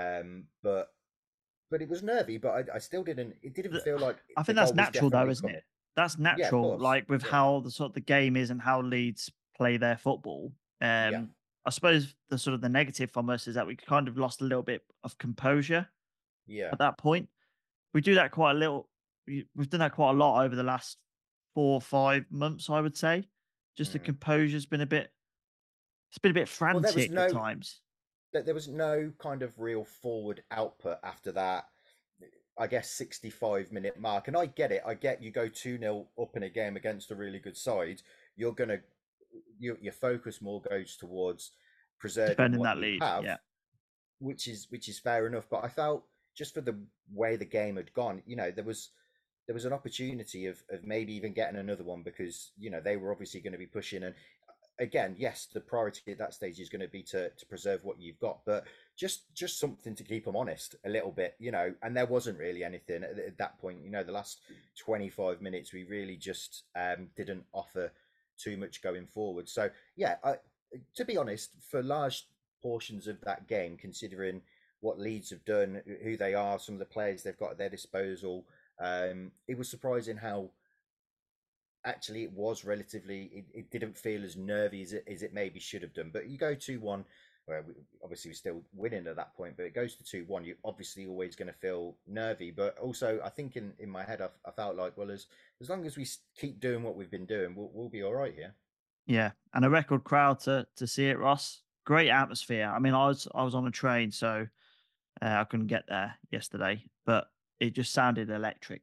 But it was nervy. But I still didn't. It didn't feel like. I think that's natural, though, isn't it? That's natural, like with how the sort of the game is and how Leeds play their football. I suppose the sort of the negative from us is that we kind of lost a little bit of composure. Yeah. At that point, we do that quite a little. We've done that quite a lot over the last 4 or 5 months, I would say. Just the composure's been a bit. It's been a bit frantic at times. There was no kind of real forward output after that, I guess, 65-minute mark. And I get it. I get you go 2-0 up in a game against a really good side. You're going to, your focus more goes towards preserving defending what that you lead, have, which is fair enough. But I felt just for the way the game had gone, there was an opportunity of maybe even getting another one, because they were obviously going to be pushing. And again, yes, the priority at that stage is going to be to preserve what you've got, but just something to keep them honest a little bit, and there wasn't really anything at that point. The last 25 minutes, we really just didn't offer too much going forward. So yeah, to be honest, for large portions of that game, considering what Leeds have done, who they are, some of the players they've got at their disposal, it was surprising how actually it was relatively, it didn't feel as nervy as it maybe should have done. But you go 2-1, where obviously we're still winning at that point, but it goes to 2-1, you're obviously always going to feel nervy. But also I think in my head I felt like, well, as long as we keep doing what we've been doing, we'll be all right here. Yeah, and a record crowd to see it, Ross. Great atmosphere. I mean, I was on a train, so I couldn't get there yesterday, but it just sounded electric.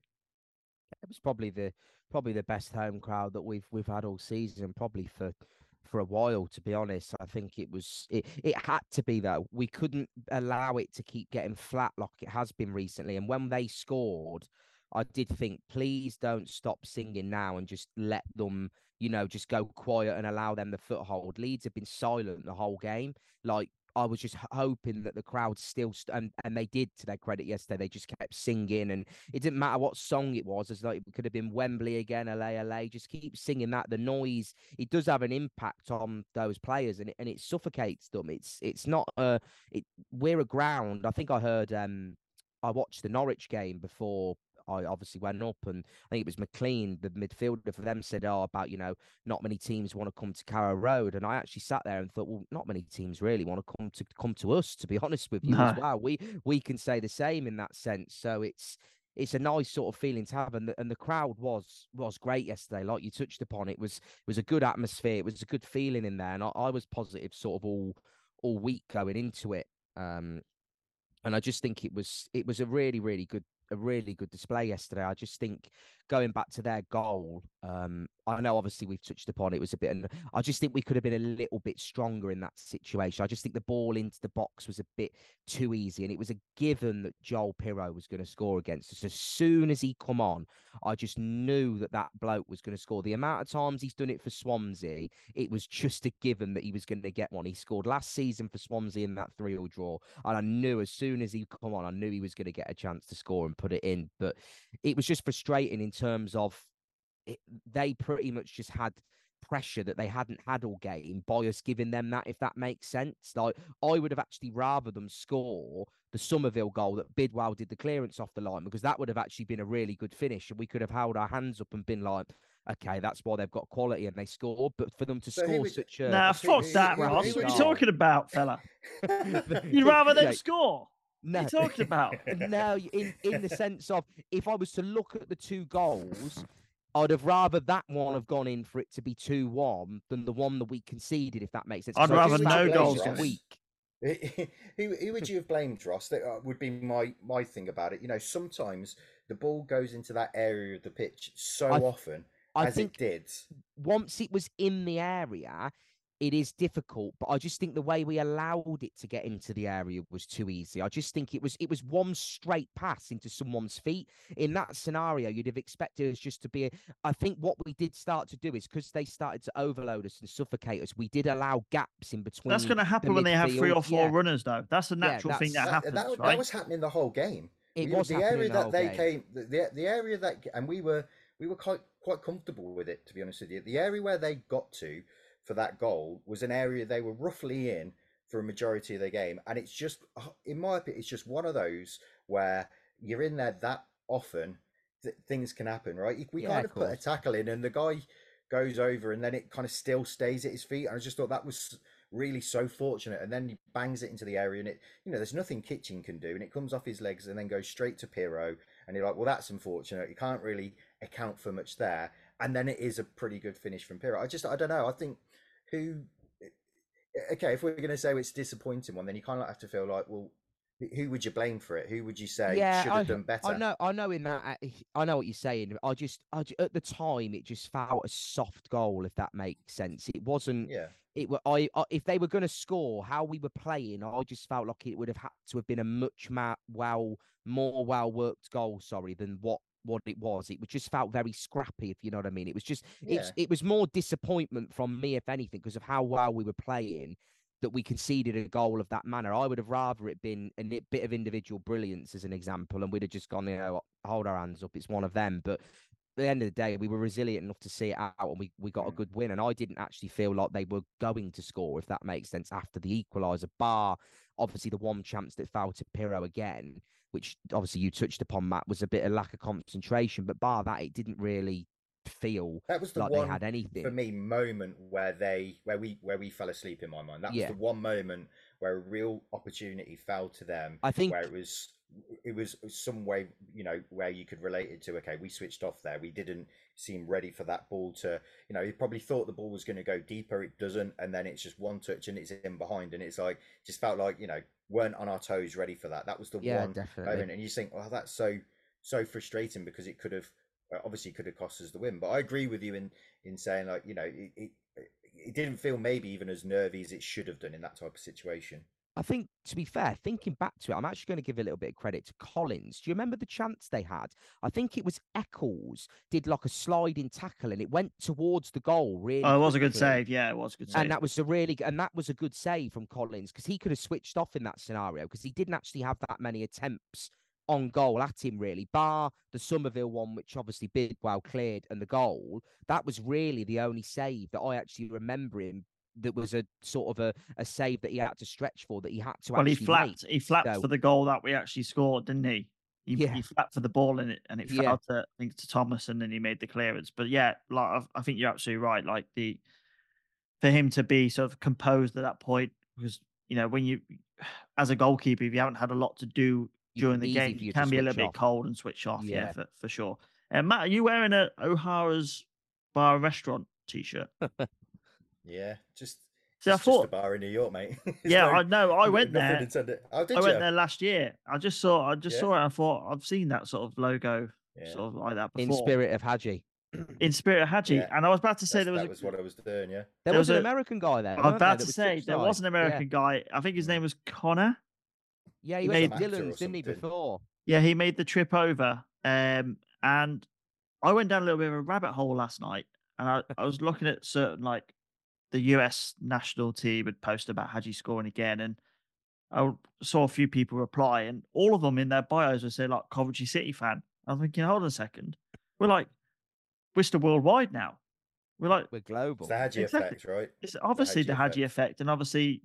It was probably the best home crowd that we've had all season, probably for a while, to be honest. I think it had to be, though. We couldn't allow it to keep getting flat like it has been recently. And when they scored, I did think, please don't stop singing now and just let them, just go quiet and allow them the foothold. Leeds have been silent the whole game. Like, I was just hoping that the crowd still, and they did, to their credit yesterday, they just kept singing, and it didn't matter what song it was. It's like it could have been Wembley again, LA, LA. Just keep singing that. The noise, it does have an impact on those players, and it suffocates them. It's not we're a ground. I think I heard I watched the Norwich game before I obviously went up, and I think it was McLean, the midfielder for them, said, about, not many teams want to come to Carrow Road. And I actually sat there and thought, well, not many teams really want to come to us, to be honest with you, as well. We can say the same in that sense. So it's a nice sort of feeling to have, and the crowd was great yesterday. Like you touched upon, it was a good atmosphere. It was a good feeling in there, and I was positive sort of all week going into it. And I just think it was a really, really good display yesterday. I just think going back to their goal, I know obviously we've touched upon it was a bit, and I just think we could have been a little bit stronger in that situation. I just think the ball into the box was a bit too easy, and it was a given that Joel Pirro was going to score against us. As soon as he come on, I just knew that bloke was going to score. The amount of times he's done it for Swansea, it was just a given that he was going to get one. He scored last season for Swansea in that 3-3 draw, and I knew as soon as he come on, I knew he was going to get a chance to score and put it in. But it was just frustrating in terms of they pretty much just had pressure that they hadn't had all game by us giving them that, if that makes sense. Like, I would have actually rather them score the Somerville goal that Bidwell did the clearance off the line, because that would have actually been a really good finish, and we could have held our hands up and been like, okay, that's why they've got quality and they scored. But for them to score such a... Nah, fuck that, Ross. What are you talking about, fella? You'd rather them score? No. What are you talking about? No, in the sense of, if I was to look at the two goals, I'd have rather that one have gone in for it to be 2-1 than the one that we conceded, if that makes sense. I'd rather no goals a week. Who would you have blamed, Ross? That would be my thing about it. You know, sometimes the ball goes into that area of the pitch so I often I as it think did. once it was in the area, it is difficult. But I just think the way we allowed it to get into the area was too easy. I just think it was one straight pass into someone's feet. In that scenario, you'd have expected us just to be. I think what we did start to do is because they started to overload us and suffocate us, we did allow gaps in That's between going to the happen when they have 3 midfield. or 4 Yeah, runners, though. That's a yeah, natural thing that happens, That right? was happening the whole game. it was The happening area the whole that they game. came, the area that, and we were quite comfortable with it, to be honest with you. The area where they got to for that goal was an area they were roughly in for a majority of the game, and it's just, in my opinion, it's just one of those where you're in there that often, things can happen, right? We Yeah, kind of of put a course. tackle in, and the guy goes over, and then it kind of still stays at his feet. And I just thought that was really so fortunate, and then he bangs it into the area, and it, you know, there's nothing Kitchen can do, and it comes off his legs and then goes straight to Pirro, and you're like, well, that's unfortunate. You can't really account for much there, and then it is a pretty good finish from Pirro. I don't know. I think who, okay, if we're going to say it's a disappointing one, then you kind of have to feel like, well, who would you blame for it? Who would you say Yeah, should have done better? I know. In that, I know what you're saying. At the time, it just felt a soft goal, if that makes sense. It wasn't. Yeah, If they were going to score, how we were playing, I just felt like it would have had to have been a much more well worked goal. Sorry, than what it was. It just felt very scrappy, if you know what I mean. It was just yeah. it was more disappointment from me, if anything, because of how well we were playing that we conceded a goal of that manner. I would have rather it been a bit of individual brilliance as an example, and we'd have just gone, hold our hands up. It's one of them. But at the end of the day, we were resilient enough to see it out, and we got a good win. And I didn't actually feel like they were going to score, if that makes sense, after the equaliser, bar obviously the one chance that fell to Pirro again, which obviously you touched upon, Matt, was a bit of lack of concentration. But bar that, it didn't really feel That was the like they one had anything. for me moment where we fell asleep in my mind. That was Yeah. the one moment where a real opportunity fell to them, I think where it was some way, you know, where you could relate it to, okay, we switched off there. We didn't seem ready for that ball to, you know, he probably thought the ball was going to go deeper. It doesn't, and then it's just one touch and it's in behind, and it's like just felt like, you know, weren't on our toes ready for that. That was the Yeah, one definitely. moment, and you think, oh, that's so frustrating because it could have obviously could have cost us the win. But I agree with you in saying, like, you know, it didn't feel maybe even as nervy as it should have done in that type of situation. I think, to be fair, thinking back to it, I'm actually going to give a little bit of credit to Collins. Do you remember the chance they had? I think it was Eccles did like a sliding tackle and it went towards the goal really Oh, it was a good quickly. save. Yeah, it was a good save. And that was a good save from Collins, because he could have switched off in that scenario, because he didn't actually have that many attempts on goal at him, really, bar the Somerville one, which obviously Bidwell cleared, and the goal. That was really the only save that I actually remember him that was a sort of a save that he had to stretch for, that he had to Well, actually make. he flapped So, for the goal that we actually scored, didn't he? yeah, He flapped for the ball in it, and it yeah. fell to, I think, to Thomas, and then he made the clearance. But yeah, like I think you're absolutely right. Like for him to be sort of composed at that point, because you know when you, as a goalkeeper, if you haven't had a lot to do during the Easy game, for you you to can be a little switch bit off. cold and switch off. Yeah, Yeah. for sure. And Matt, are you wearing a O'Hara's Bar and Restaurant t-shirt? Yeah, just See, I it's just a thought, bar in New York, mate. There's yeah, no I know. I went nothing there. intended. Oh, did I went you? there last year. I just saw Yeah, it. I thought I've seen that sort of logo, yeah, sort of like that In before. spirit of Haji. In spirit of Haji, yeah. and I was about to say That was what I was doing. Yeah, There there was was an a American guy there, I was weren't there, about that to was say there was an touchside. Yeah. American guy. I think his Mm. name was Connor. Yeah, He he went made to Some actor or Dylan's, didn't he, something. before? Yeah, he made the trip over. And I went down a little bit of a rabbit hole last night, and I was looking at certain, like, the US national team had posted about Haji scoring again, and I saw a few people reply, and all of them in their bios would say, like, Coventry City fan. I'm thinking, hold on a second, we're still worldwide now. We're like, We're It's global. the Hadji exactly. effect, right? It's obviously the Haji effect. effect, and obviously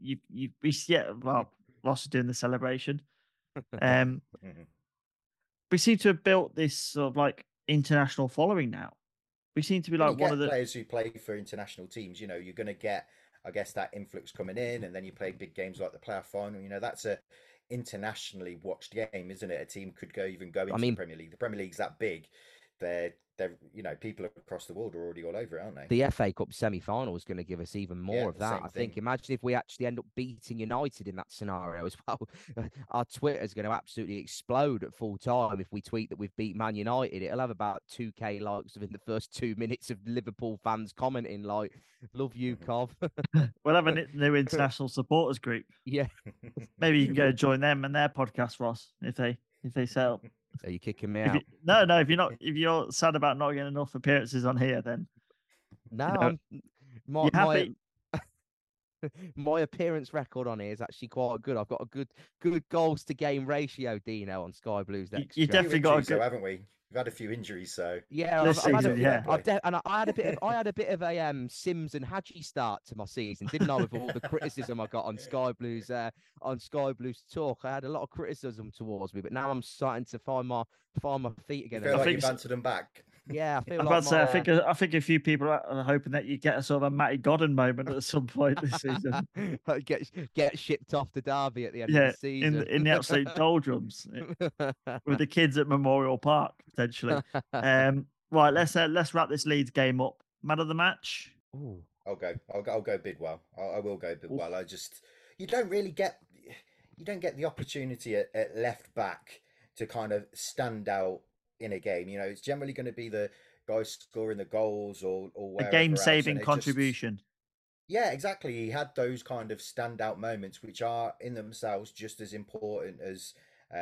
Ross is doing the celebration. Um, Mhm. we seem to have built this sort of like international following now. We seem to be When you like one get of the players who play for international teams, you know, you're going to get, I guess, that influx coming in, and then you play big games like the playoff final. You know, that's a internationally watched game, isn't it? A team could go I into the mean, Premier League. The Premier League's that big they're people across the world are already all over it, aren't they? The FA Cup semi-final is going to give us even more of that. I think. Imagine if we actually end up beating United in that scenario as well. Our Twitter is going to absolutely explode at full time if we tweet that we've beat Man United. It'll have about 2K likes within the first 2 minutes of Liverpool fans commenting like, "Love you, Cov." We'll have a new international supporters group. Yeah, maybe you can go join them and their podcast, Ross, if they sell. Are you kicking me out? No. If you're sad about not getting enough appearances on here, then no, you're happy. My appearance record on here is actually quite good. I've got a good goals to game ratio, Dino, on Sky Blues. You definitely got a good, haven't we? We've had a few injuries, so yeah, I had a bit of a Sims and Hadji start to my season, didn't I? With all the criticism I got on Sky Blues Talk, I had a lot of criticism towards me, but now I'm starting to find my feet again. I feel like you've answered them back. Yeah, I feel I'm about to say, I think a few people are hoping that you get a sort of a Matty Godden moment at some point this season. get shipped off to Derby at the end of the season in the absolute doldrums with the kids at Memorial Park potentially. Right, let's wrap this Leeds game up. Man of the match. Ooh. I'll go Bidwell. I will go Bidwell. You don't get the opportunity at left back to kind of stand out in a game. It's generally going to be the guy scoring the goals or a game-saving contribution. Yeah, exactly. He had those kind of standout moments, which are in themselves just as important as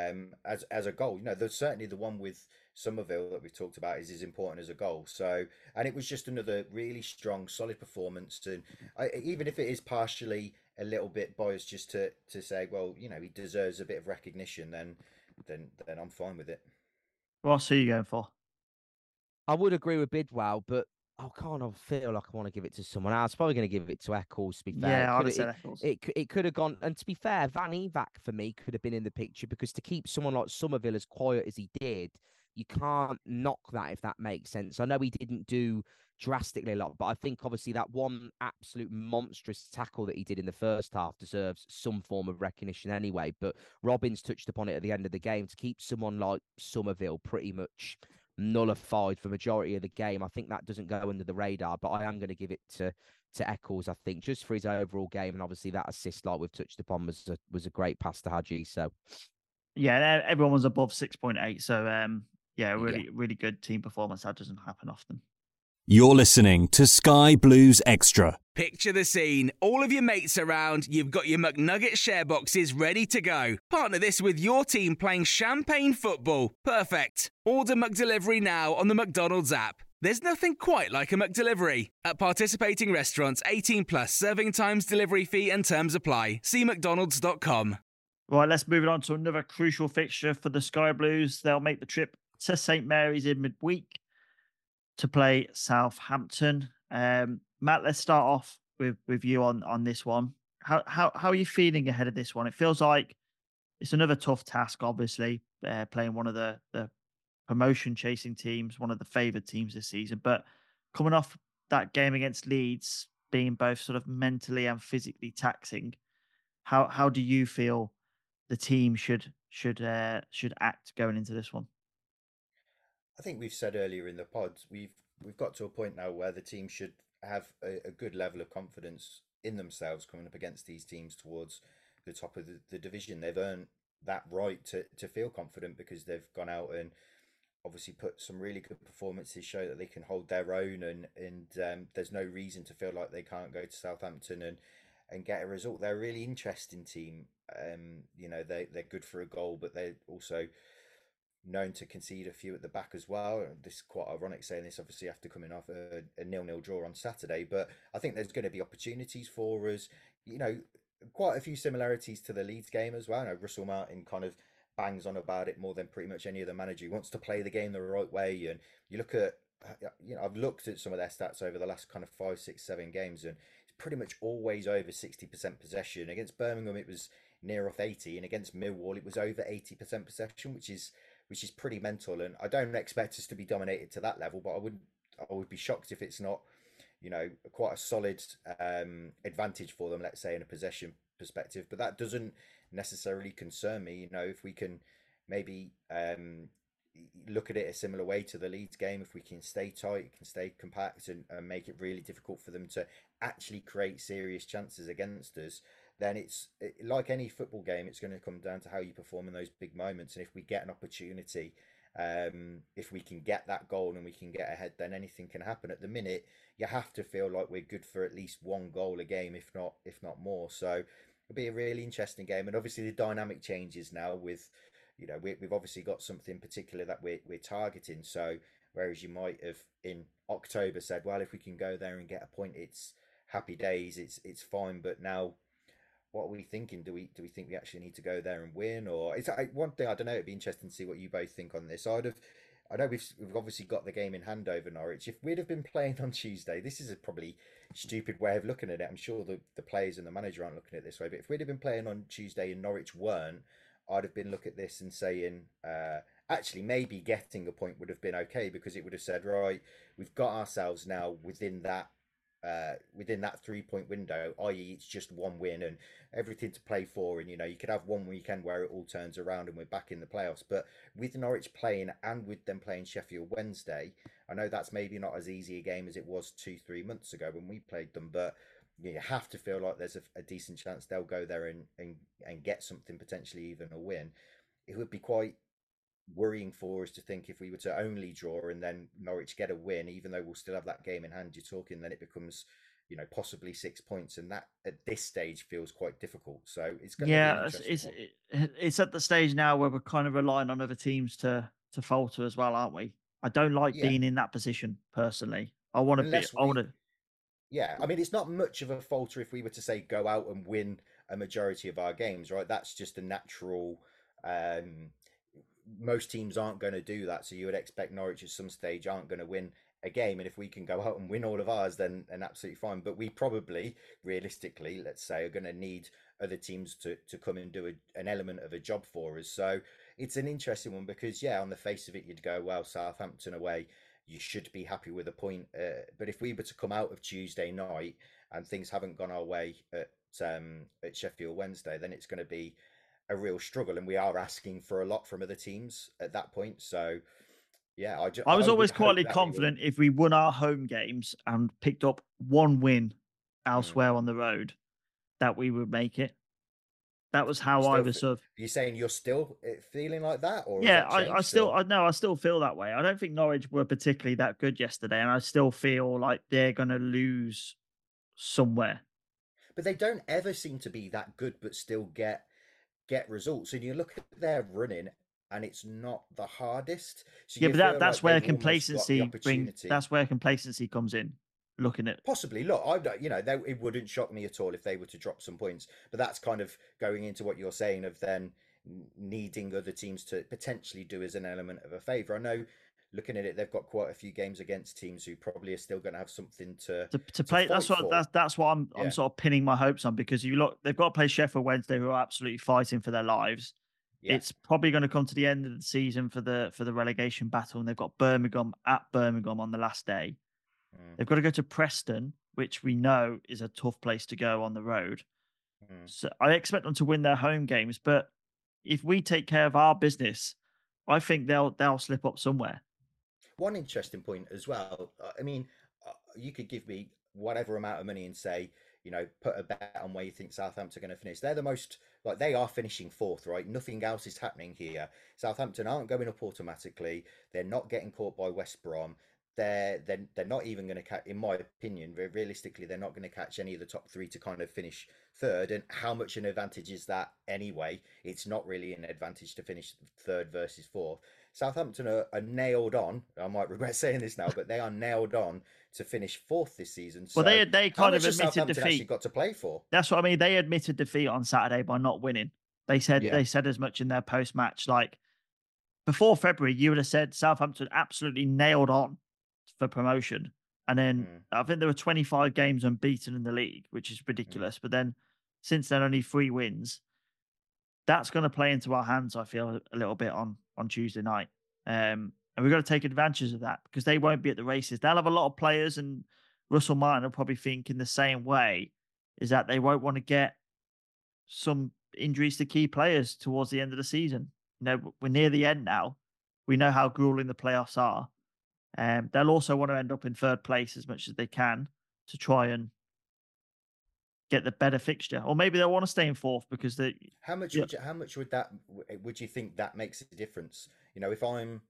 a goal. There's certainly the one with Somerville that we've talked about is as important as a goal. So, and it was just another really strong, solid performance. And even if it is partially a little bit biased, just to say, well, he deserves a bit of recognition, then I'm fine with it. Ross, who are you going for? I would agree with Bidwell, but I kind of feel like I want to give it to someone else. Probably going to give it to Eccles, to be fair. Yeah, I would have said Eccles. It could have gone, and to be fair, Van Evac for me could have been in the picture, because to keep someone like Somerville as quiet as he did, you can't knock that, if that makes sense. I know he didn't do drastically a lot, but I think obviously that one absolute monstrous tackle that he did in the first half deserves some form of recognition anyway. But Robbins touched upon it at the end of the game. To keep someone like Somerville pretty much nullified for majority of the game, I think that doesn't go under the radar. But I am going to give it to Eccles, I think, just for his overall game, and obviously that assist, like we've touched upon, was a great pass to Hadji. So yeah, everyone was above 6.8. So really good team performance. That doesn't happen often. You're listening to Sky Blues Extra. Picture the scene. All of your mates around, you've got your McNugget share boxes ready to go. Partner this with your team playing champagne football. Perfect. Order McDelivery now on the McDonald's app. There's nothing quite like a McDelivery. At participating restaurants, 18 plus, serving times, delivery fee and terms apply. See mcdonalds.com. Right, let's move it on to another crucial fixture for the Sky Blues. They'll make the trip to St Mary's in midweek to play Southampton. Matt, let's start off with you on this one. How are you feeling ahead of this one? It feels like it's another tough task, obviously, playing one of the promotion chasing teams, one of the favoured teams this season. But coming off that game against Leeds, being both sort of mentally and physically taxing, how do you feel the team should act going into this one? I think we've said earlier in the pod, we've got to a point now where the team should have a good level of confidence in themselves coming up against these teams towards the top of the division. They've earned that right to feel confident, because they've gone out and obviously put some really good performances, show that they can hold their own, and there's no reason to feel like they can't go to Southampton and get a result. They're a really interesting team. They're good for a goal, but they're also known to concede a few at the back as well. This is quite ironic saying this, obviously, after coming off a 0-0 draw on Saturday, but I think there's going to be opportunities for us. Quite a few similarities to the Leeds game as well. Russell Martin kind of bangs on about it more than pretty much any other manager. He wants to play the game the right way, and you look at, I've looked at some of their stats over the last kind of 5, 6, 7 games, and it's pretty much always over 60% possession. Against Birmingham, it was near off 80, and against Millwall, it was over 80% possession, which is pretty mental. And I don't expect us to be dominated to that level, but I would be shocked if it's not, quite a solid advantage for them, let's say, in a possession perspective. But that doesn't necessarily concern me. If we can maybe look at it a similar way to the Leeds game. If we can stay tight, can stay compact, and make it really difficult for them to actually create serious chances against us, then like any football game, it's going to come down to how you perform in those big moments. And if we get an opportunity, if we can get that goal and we can get ahead, then anything can happen. At the minute, you have to feel like we're good for at least one goal a game, if not more. So it'll be a really interesting game. And obviously the dynamic changes now with, we've obviously got something particular that we're targeting. So whereas you might have in October said, well, if we can go there and get a point, it's happy days, it's fine. But now, what are we thinking? Do we think we actually need to go there and win? Or it's one thing, I don't know, it'd be interesting to see what you both think on this. I know we've obviously got the game in hand over Norwich. If we'd have been playing on Tuesday, this is a probably stupid way of looking at it. I'm sure the players and the manager aren't looking at it this way, but if we'd have been playing on Tuesday and Norwich weren't, I'd have been looking at this and saying, actually, maybe getting a point would have been okay, because it would have said, right, we've got ourselves now within that 3-point window, i.e. it's just one win and everything to play for, and you could have one weekend where it all turns around and we're back in the playoffs. But with Norwich playing and with them playing Sheffield Wednesday, I know that's maybe not as easy a game as it was 2-3 months ago when we played them, but you have to feel like there's a decent chance they'll go there and get something, potentially even a win. It would be quite worrying for us to think if we were to only draw and then Norwich get a win, even though we'll still have that game in hand, you're talking then it becomes possibly 6 points, and that at this stage feels quite difficult. So it's going to be it's at the stage now where we're kind of relying on other teams to falter as well, aren't we? I don't like being in that position personally. I want to yeah, I mean, it's not much of a falter if we were to say go out and win a majority of our games, right? That's just a natural. Most teams aren't going to do that, so you would expect Norwich at some stage aren't going to win a game, and if we can go out and win all of ours, then absolutely fine. But we probably, realistically, let's say, are going to need other teams to come and do an element of a job for us. So it's an interesting one, because on the face of it, you'd go, well, Southampton away, you should be happy with a point. But if we were to come out of Tuesday night and things haven't gone our way at Sheffield Wednesday, then it's going to be a real struggle, and we are asking for a lot from other teams at that point. So I was always quietly confident if we won our home games and picked up one win elsewhere on the road, that we would make it. That was how I was sort of. Are you saying you're still feeling like that, or I still feel that way. I don't think Norwich were particularly that good yesterday, and I still feel like they're going to lose somewhere. But they don't ever seem to be that good, but still get results. And you look at their running, and it's not the hardest. So but that's where complacency that's where complacency comes in. Looking at possibly, look, I don't, it wouldn't shock me at all if they were to drop some points. But that's kind of going into what you're saying of then needing other teams to potentially do as an element of a favour. I know, looking at it, they've got quite a few games against teams who probably are still going to have something to play. That's what I'm sort of pinning my hopes on, because you look, they've got to play Sheffield Wednesday, who are absolutely fighting for their lives. Yeah. It's probably going to come to the end of the season for the relegation battle, and they've got Birmingham on the last day. They've got to go to Preston, which we know is a tough place to go on the road. So I expect them to win their home games, but if we take care of our business, I think they'll slip up somewhere. One interesting point as well. I mean, you could give me whatever amount of money and say, put a bet on where you think Southampton are going to finish. They're the most, they are finishing fourth, right? Nothing else is happening here. Southampton aren't going up automatically. They're not getting caught by West Brom. They're not even going to catch, in my opinion, realistically, they're not going to catch any of the top three to kind of finish third. And how much an advantage is that anyway? It's not really an advantage to finish third versus fourth. Southampton are nailed on. I might regret saying this now, but they are nailed on to finish fourth this season. Well, so they kind of admitted defeat. Actually got to play for. That's what I mean. They admitted defeat on Saturday by not winning. They said as much in their post match. Like before February, you would have said Southampton absolutely nailed on for promotion, and then I think there were 25 games unbeaten in the league, which is ridiculous. But then since then, only 3 wins. That's going to play into our hands, I feel, a little bit on Tuesday night. And we've got to take advantage of that, because they won't be at the races. They'll have a lot of players, and Russell Martin will probably think in the same way, is that they won't want to get some injuries to key players towards the end of the season. We're near the end now. We know how grueling the playoffs are. They'll also want to end up in third place as much as they can to try and get the better fixture, or maybe they'll want to stay in fourth because they. How much would you think that makes a difference? You know, if I'm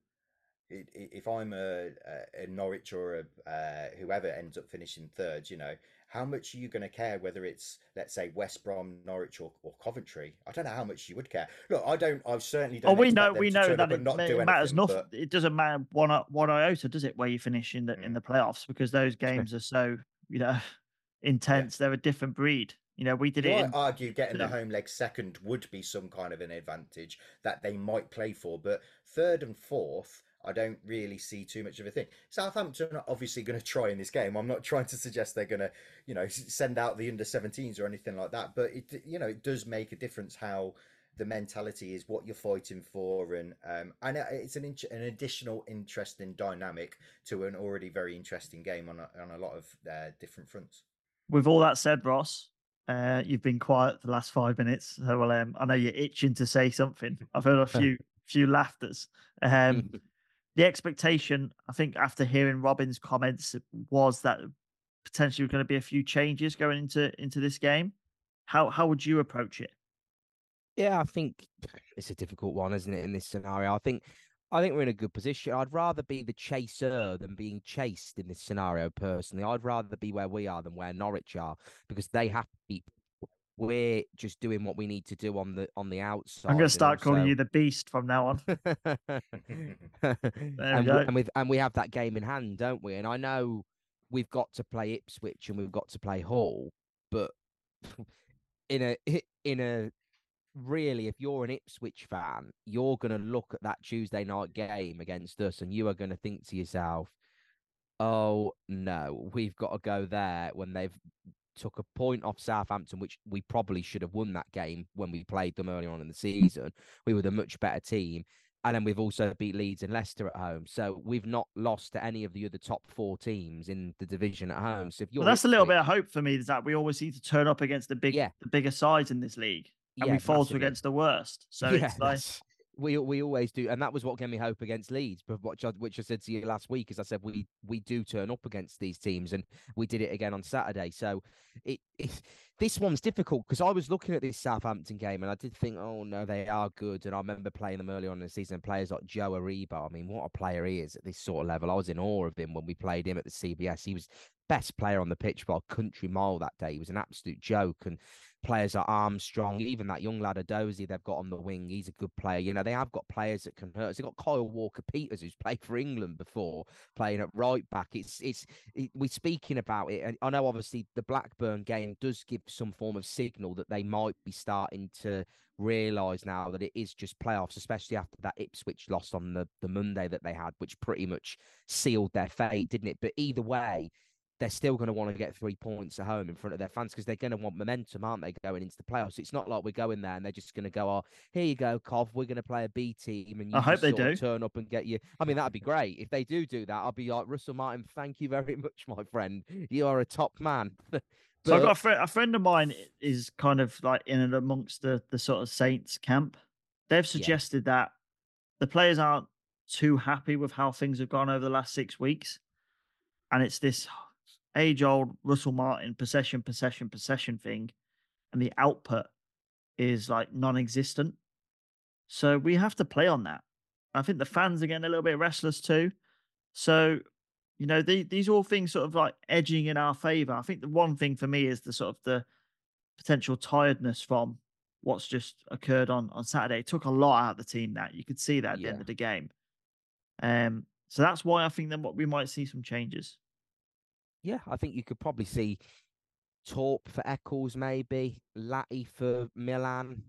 a Norwich or whoever ends up finishing third, you know, how much are you going to care whether it's, let's say, West Brom, Norwich, or Coventry? I don't know how much you would care. Look, I certainly don't. Oh, we know that it matters nothing. But... It doesn't matter one iota, does it? Where you finish in the playoffs, because those games are so intense. They're a different breed. You know, we did it. I argue getting the home leg second would be some kind of an advantage that they might play for, but third and fourth, I don't really see too much of a thing. Southampton are obviously going to try in this game. I'm not trying to suggest they're going to, send out the under-17s or anything like that. But it does make a difference how the mentality is, what you're fighting for, and it's an additional interesting dynamic to an already very interesting game on a lot of different fronts. With all that said, Ross, you've been quiet for the last 5 minutes, so I know you're itching to say something. I've heard a few laughters. The expectation, I think, after hearing Robin's comments, was that potentially going to be a few changes going into this game. How would you approach it? Yeah, I think it's a difficult one, isn't it? In this scenario, I think we're in a good position. I'd rather be the chaser than being chased in this scenario. Personally, I'd rather be where we are than where Norwich are, because they have to be. We're just doing what we need to do on the outside. I'm going to start calling you the Beast from now on. and we have that game in hand, don't we? And I know we've got to play Ipswich and we've got to play Hull, but in a really, if you're an Ipswich fan, you're going to look at that Tuesday night game against us and you are going to think to yourself, oh no, we've got to go there when they've took a point off Southampton, which we probably should have won that game when we played them earlier on in the season. We were the much better team. And then we've also beat Leeds and Leicester at home. So we've not lost to any of the other top 4 teams in the division at home. So if you're that's a little bit of hope for me, is that we always need to turn up against the bigger sides in this league. And we fall against the worst. So it's like... We always do, and that was what gave me hope against Leeds. But which I said to you last week is I said we do turn up against these teams, and we did it again on Saturday. So this one's difficult because I was looking at this Southampton game and I did think, oh no, they are good. And I remember playing them early on in the season. Players like Joe Aribo. I mean, what a player he is at this sort of level. I was in awe of him when we played him at the CBS. He was best player on the pitch by a country mile that day. He was an absolute joke. And players like Armstrong, even that young lad Adozie they've got on the wing, he's a good player. You know, they have got players that can hurt. They've got Kyle Walker-Peters, who's played for England before, playing at right back. We're speaking about it, and I know obviously the Blackburn game does give some form of signal that they might be starting to realise now that it is just playoffs, especially after that Ipswich loss on the Monday that they had, which pretty much sealed their fate, didn't it? But either way, they're still going to want to get 3 points at home in front of their fans because they're going to want momentum, aren't they, going into the playoffs? It's not like we're going there and they're just going to go, oh, here you go, Cov, we're going to play a B team. And you I hope they do turn up and get you. I mean, that'd be great. If they do that, I'll be like, Russell Martin, thank you very much, my friend. You are a top man. So I've got a friend of mine is kind of like in and amongst the sort of Saints camp. They've suggested that the players aren't too happy with how things have gone over the last 6 weeks. And it's this age-old Russell Martin possession thing, and the output is like non-existent. So we have to play on that. I think the fans are getting a little bit restless too. So, you know, these all things sort of like edging in our favour. I think the one thing for me is the sort of the potential tiredness from what's just occurred on Saturday. It took a lot out of the team. That you could see that at the end of the game. So that's why I think that we might see some changes. Yeah, I think you could probably see Torp for Eccles, maybe Latty for Milan.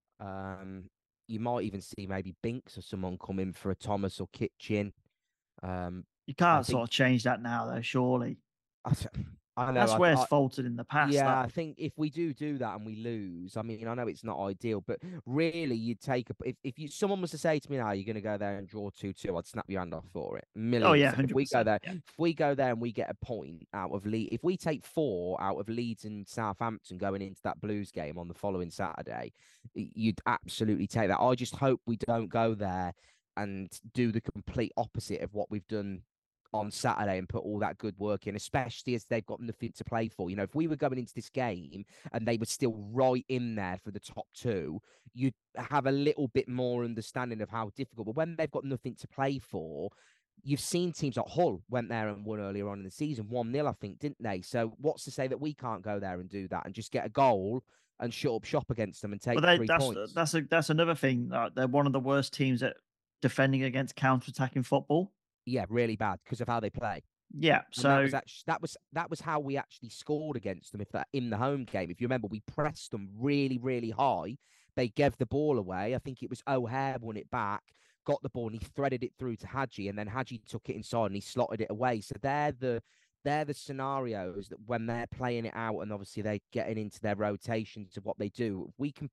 You might even see maybe Binks or someone come in for a Thomas or Kitchen. You can't sort of change that now, though, surely. I know. That's where it's faltered in the past. Yeah, I think if we do that and we lose, I mean, I know it's not ideal, but really you'd take if someone was to say to me now, you're going to go there and draw 2-2, I'd snap your hand off for it. Oh yeah, 100%. If we go there and we get a point out of Leeds, if we take 4 out of Leeds and Southampton going into that Blues game on the following Saturday, you'd absolutely take that. I just hope we don't go there and do the complete opposite of what we've done on Saturday and put all that good work in, especially as they've got nothing to play for. You know, if we were going into this game and they were still right in there for the top two, you'd have a little bit more understanding of how difficult. But when they've got nothing to play for, you've seen teams like Hull went there and won earlier on in the season, 1-0, I think, didn't they? So what's to say that we can't go there and do that and just get a goal and shut up shop against them and take 3 points? That's another thing. They're one of the worst teams at defending against counter-attacking football. Yeah, really bad because of how they play. Yeah, so that was how we actually scored against them. In the home game, if you remember, we pressed them really, really high. They gave the ball away. I think it was O'Hare won it back, got the ball, and he threaded it through to Hadji, and then Hadji took it inside and he slotted it away. So they're the scenarios that when they're playing it out, and obviously they're getting into their rotations of what they do. If we can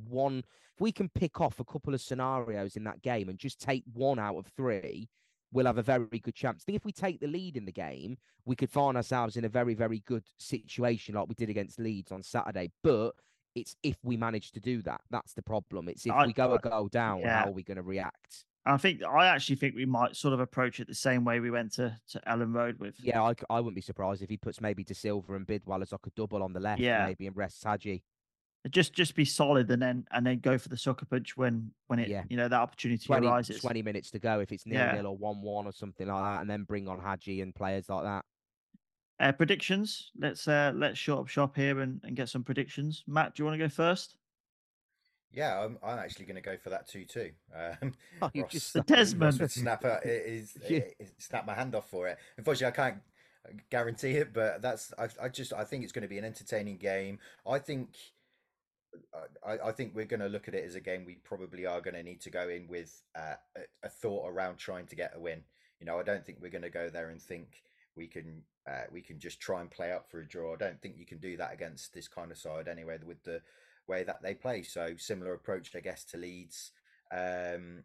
pick off a couple of scenarios in that game and just take 1 out of 3. We'll have a very good chance. I think if we take the lead in the game, we could find ourselves in a very, very good situation like we did against Leeds on Saturday. But it's if we manage to do that. That's the problem. It's if we go a goal down, how are we going to react? I actually think we might sort of approach it the same way we went to Ellen Road with. Yeah, I wouldn't be surprised if he puts maybe De Silva and Bidwell as like a double on the left, maybe, and rests Hadji. Just be solid and then go for the sucker punch when it that opportunity arises. 20 minutes to go if it's 0-0 or 1-1 or something like that, and then bring on Hadji and players like that. Predictions. Let's shut up shop here and get some predictions. Matt, do you want to go first? Yeah, I'm actually going to go for that 2-2. The Desmond snapper snap my hand off for it. Unfortunately, I can't guarantee it, but I think it's going to be an entertaining game. I think we're going to look at it as a game we probably are going to need to go in with a thought around trying to get a win. You know, I don't think we're going to go there and think we can just try and play up for a draw. I don't think you can do that against this kind of side anyway, with the way that they play. So similar approach, I guess, to Leeds. And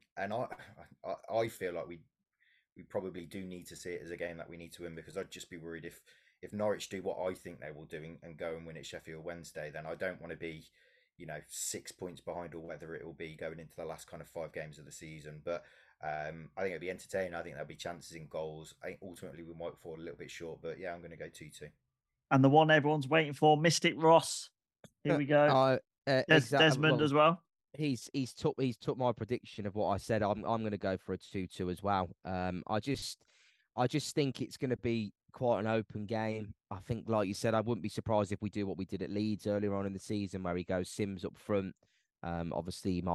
I feel like we probably do need to see it as a game that we need to win, because I'd just be worried if Norwich do what I think they will do and go and win at Sheffield Wednesday, then I don't want to be 6 points behind, or whether it will be going into the last kind of 5 games of the season. But I think it'll be entertaining. I think there'll be chances in goals. I think ultimately we might fall a little bit short, but yeah, I'm going to go 2-2. And the one everyone's waiting for, Mystic Ross. Here we go. Desmond as well. He's took my prediction of what I said. I'm going to go for a 2-2 as well. I just think it's going to be quite an open game. I think, like you said, I wouldn't be surprised if we do what we did at Leeds earlier on in the season, where he goes Sims up front. Obviously, he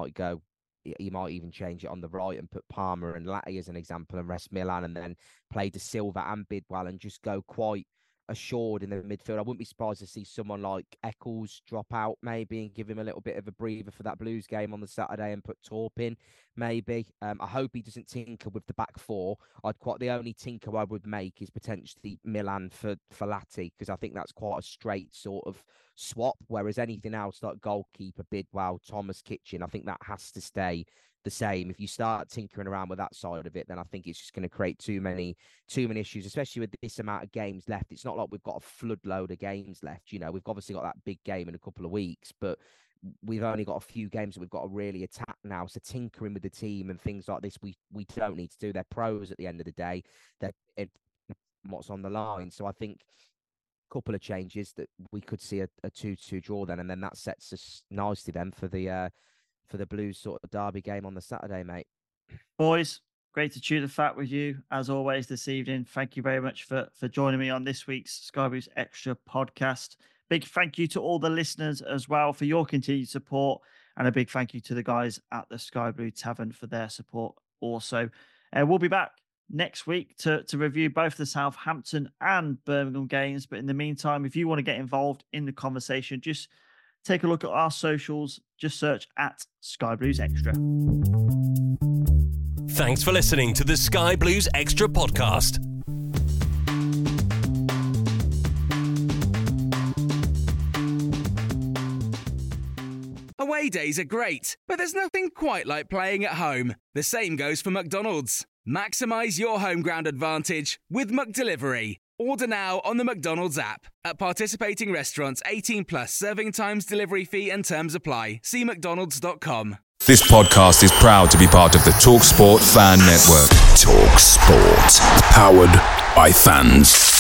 might even change it on the right and put Palmer and Latty as an example and rest Milan, and then play De Silva and Bidwell and just go quite assured in the midfield. I wouldn't be surprised to see someone like Eccles drop out maybe and give him a little bit of a breather for that Blues game on the Saturday and put Torp in maybe. I hope he doesn't tinker with the back 4. The only tinker I would make is potentially Milan for Latty, because I think that's quite a straight sort of swap, whereas anything else like goalkeeper, Bidwell, Thomas, Kitchen, I think that has to stay the same. If you start tinkering around with that side of it, then I think it's just going to create too many issues, especially with this amount of games left. It's not like we've got a flood load of games left. We've obviously got that big game in a couple of weeks, but we've only got a few games that we've got to really attack now. So tinkering with the team and things like this, we don't need to do. They're pros at the end of the day. They're what's on the line. So I think a couple of changes that we could see a 2-2 draw then, and then that sets us nicely then for the Blues sort of derby game on the Saturday, mate. Boys, great to chew the fat with you as always this evening. Thank you very much for joining me on this week's Sky Blues Extra podcast. Big thank you to all the listeners as well for your continued support, and a big thank you to the guys at the Sky Blue Tavern for their support also. We'll be back next week to review both the Southampton and Birmingham games. But in the meantime, if you want to get involved in the conversation, just take a look at our socials. Just search at Sky Blues Extra. Thanks for listening to the Sky Blues Extra podcast. Away days are great, but there's nothing quite like playing at home. The same goes for McDonald's. Maximise your home ground advantage with McDelivery. Order now on the McDonald's app. At participating restaurants, 18 plus serving times, delivery fee and terms apply. See mcdonalds.com. This podcast is proud to be part of the TalkSport Fan Network. TalkSport. Powered by fans.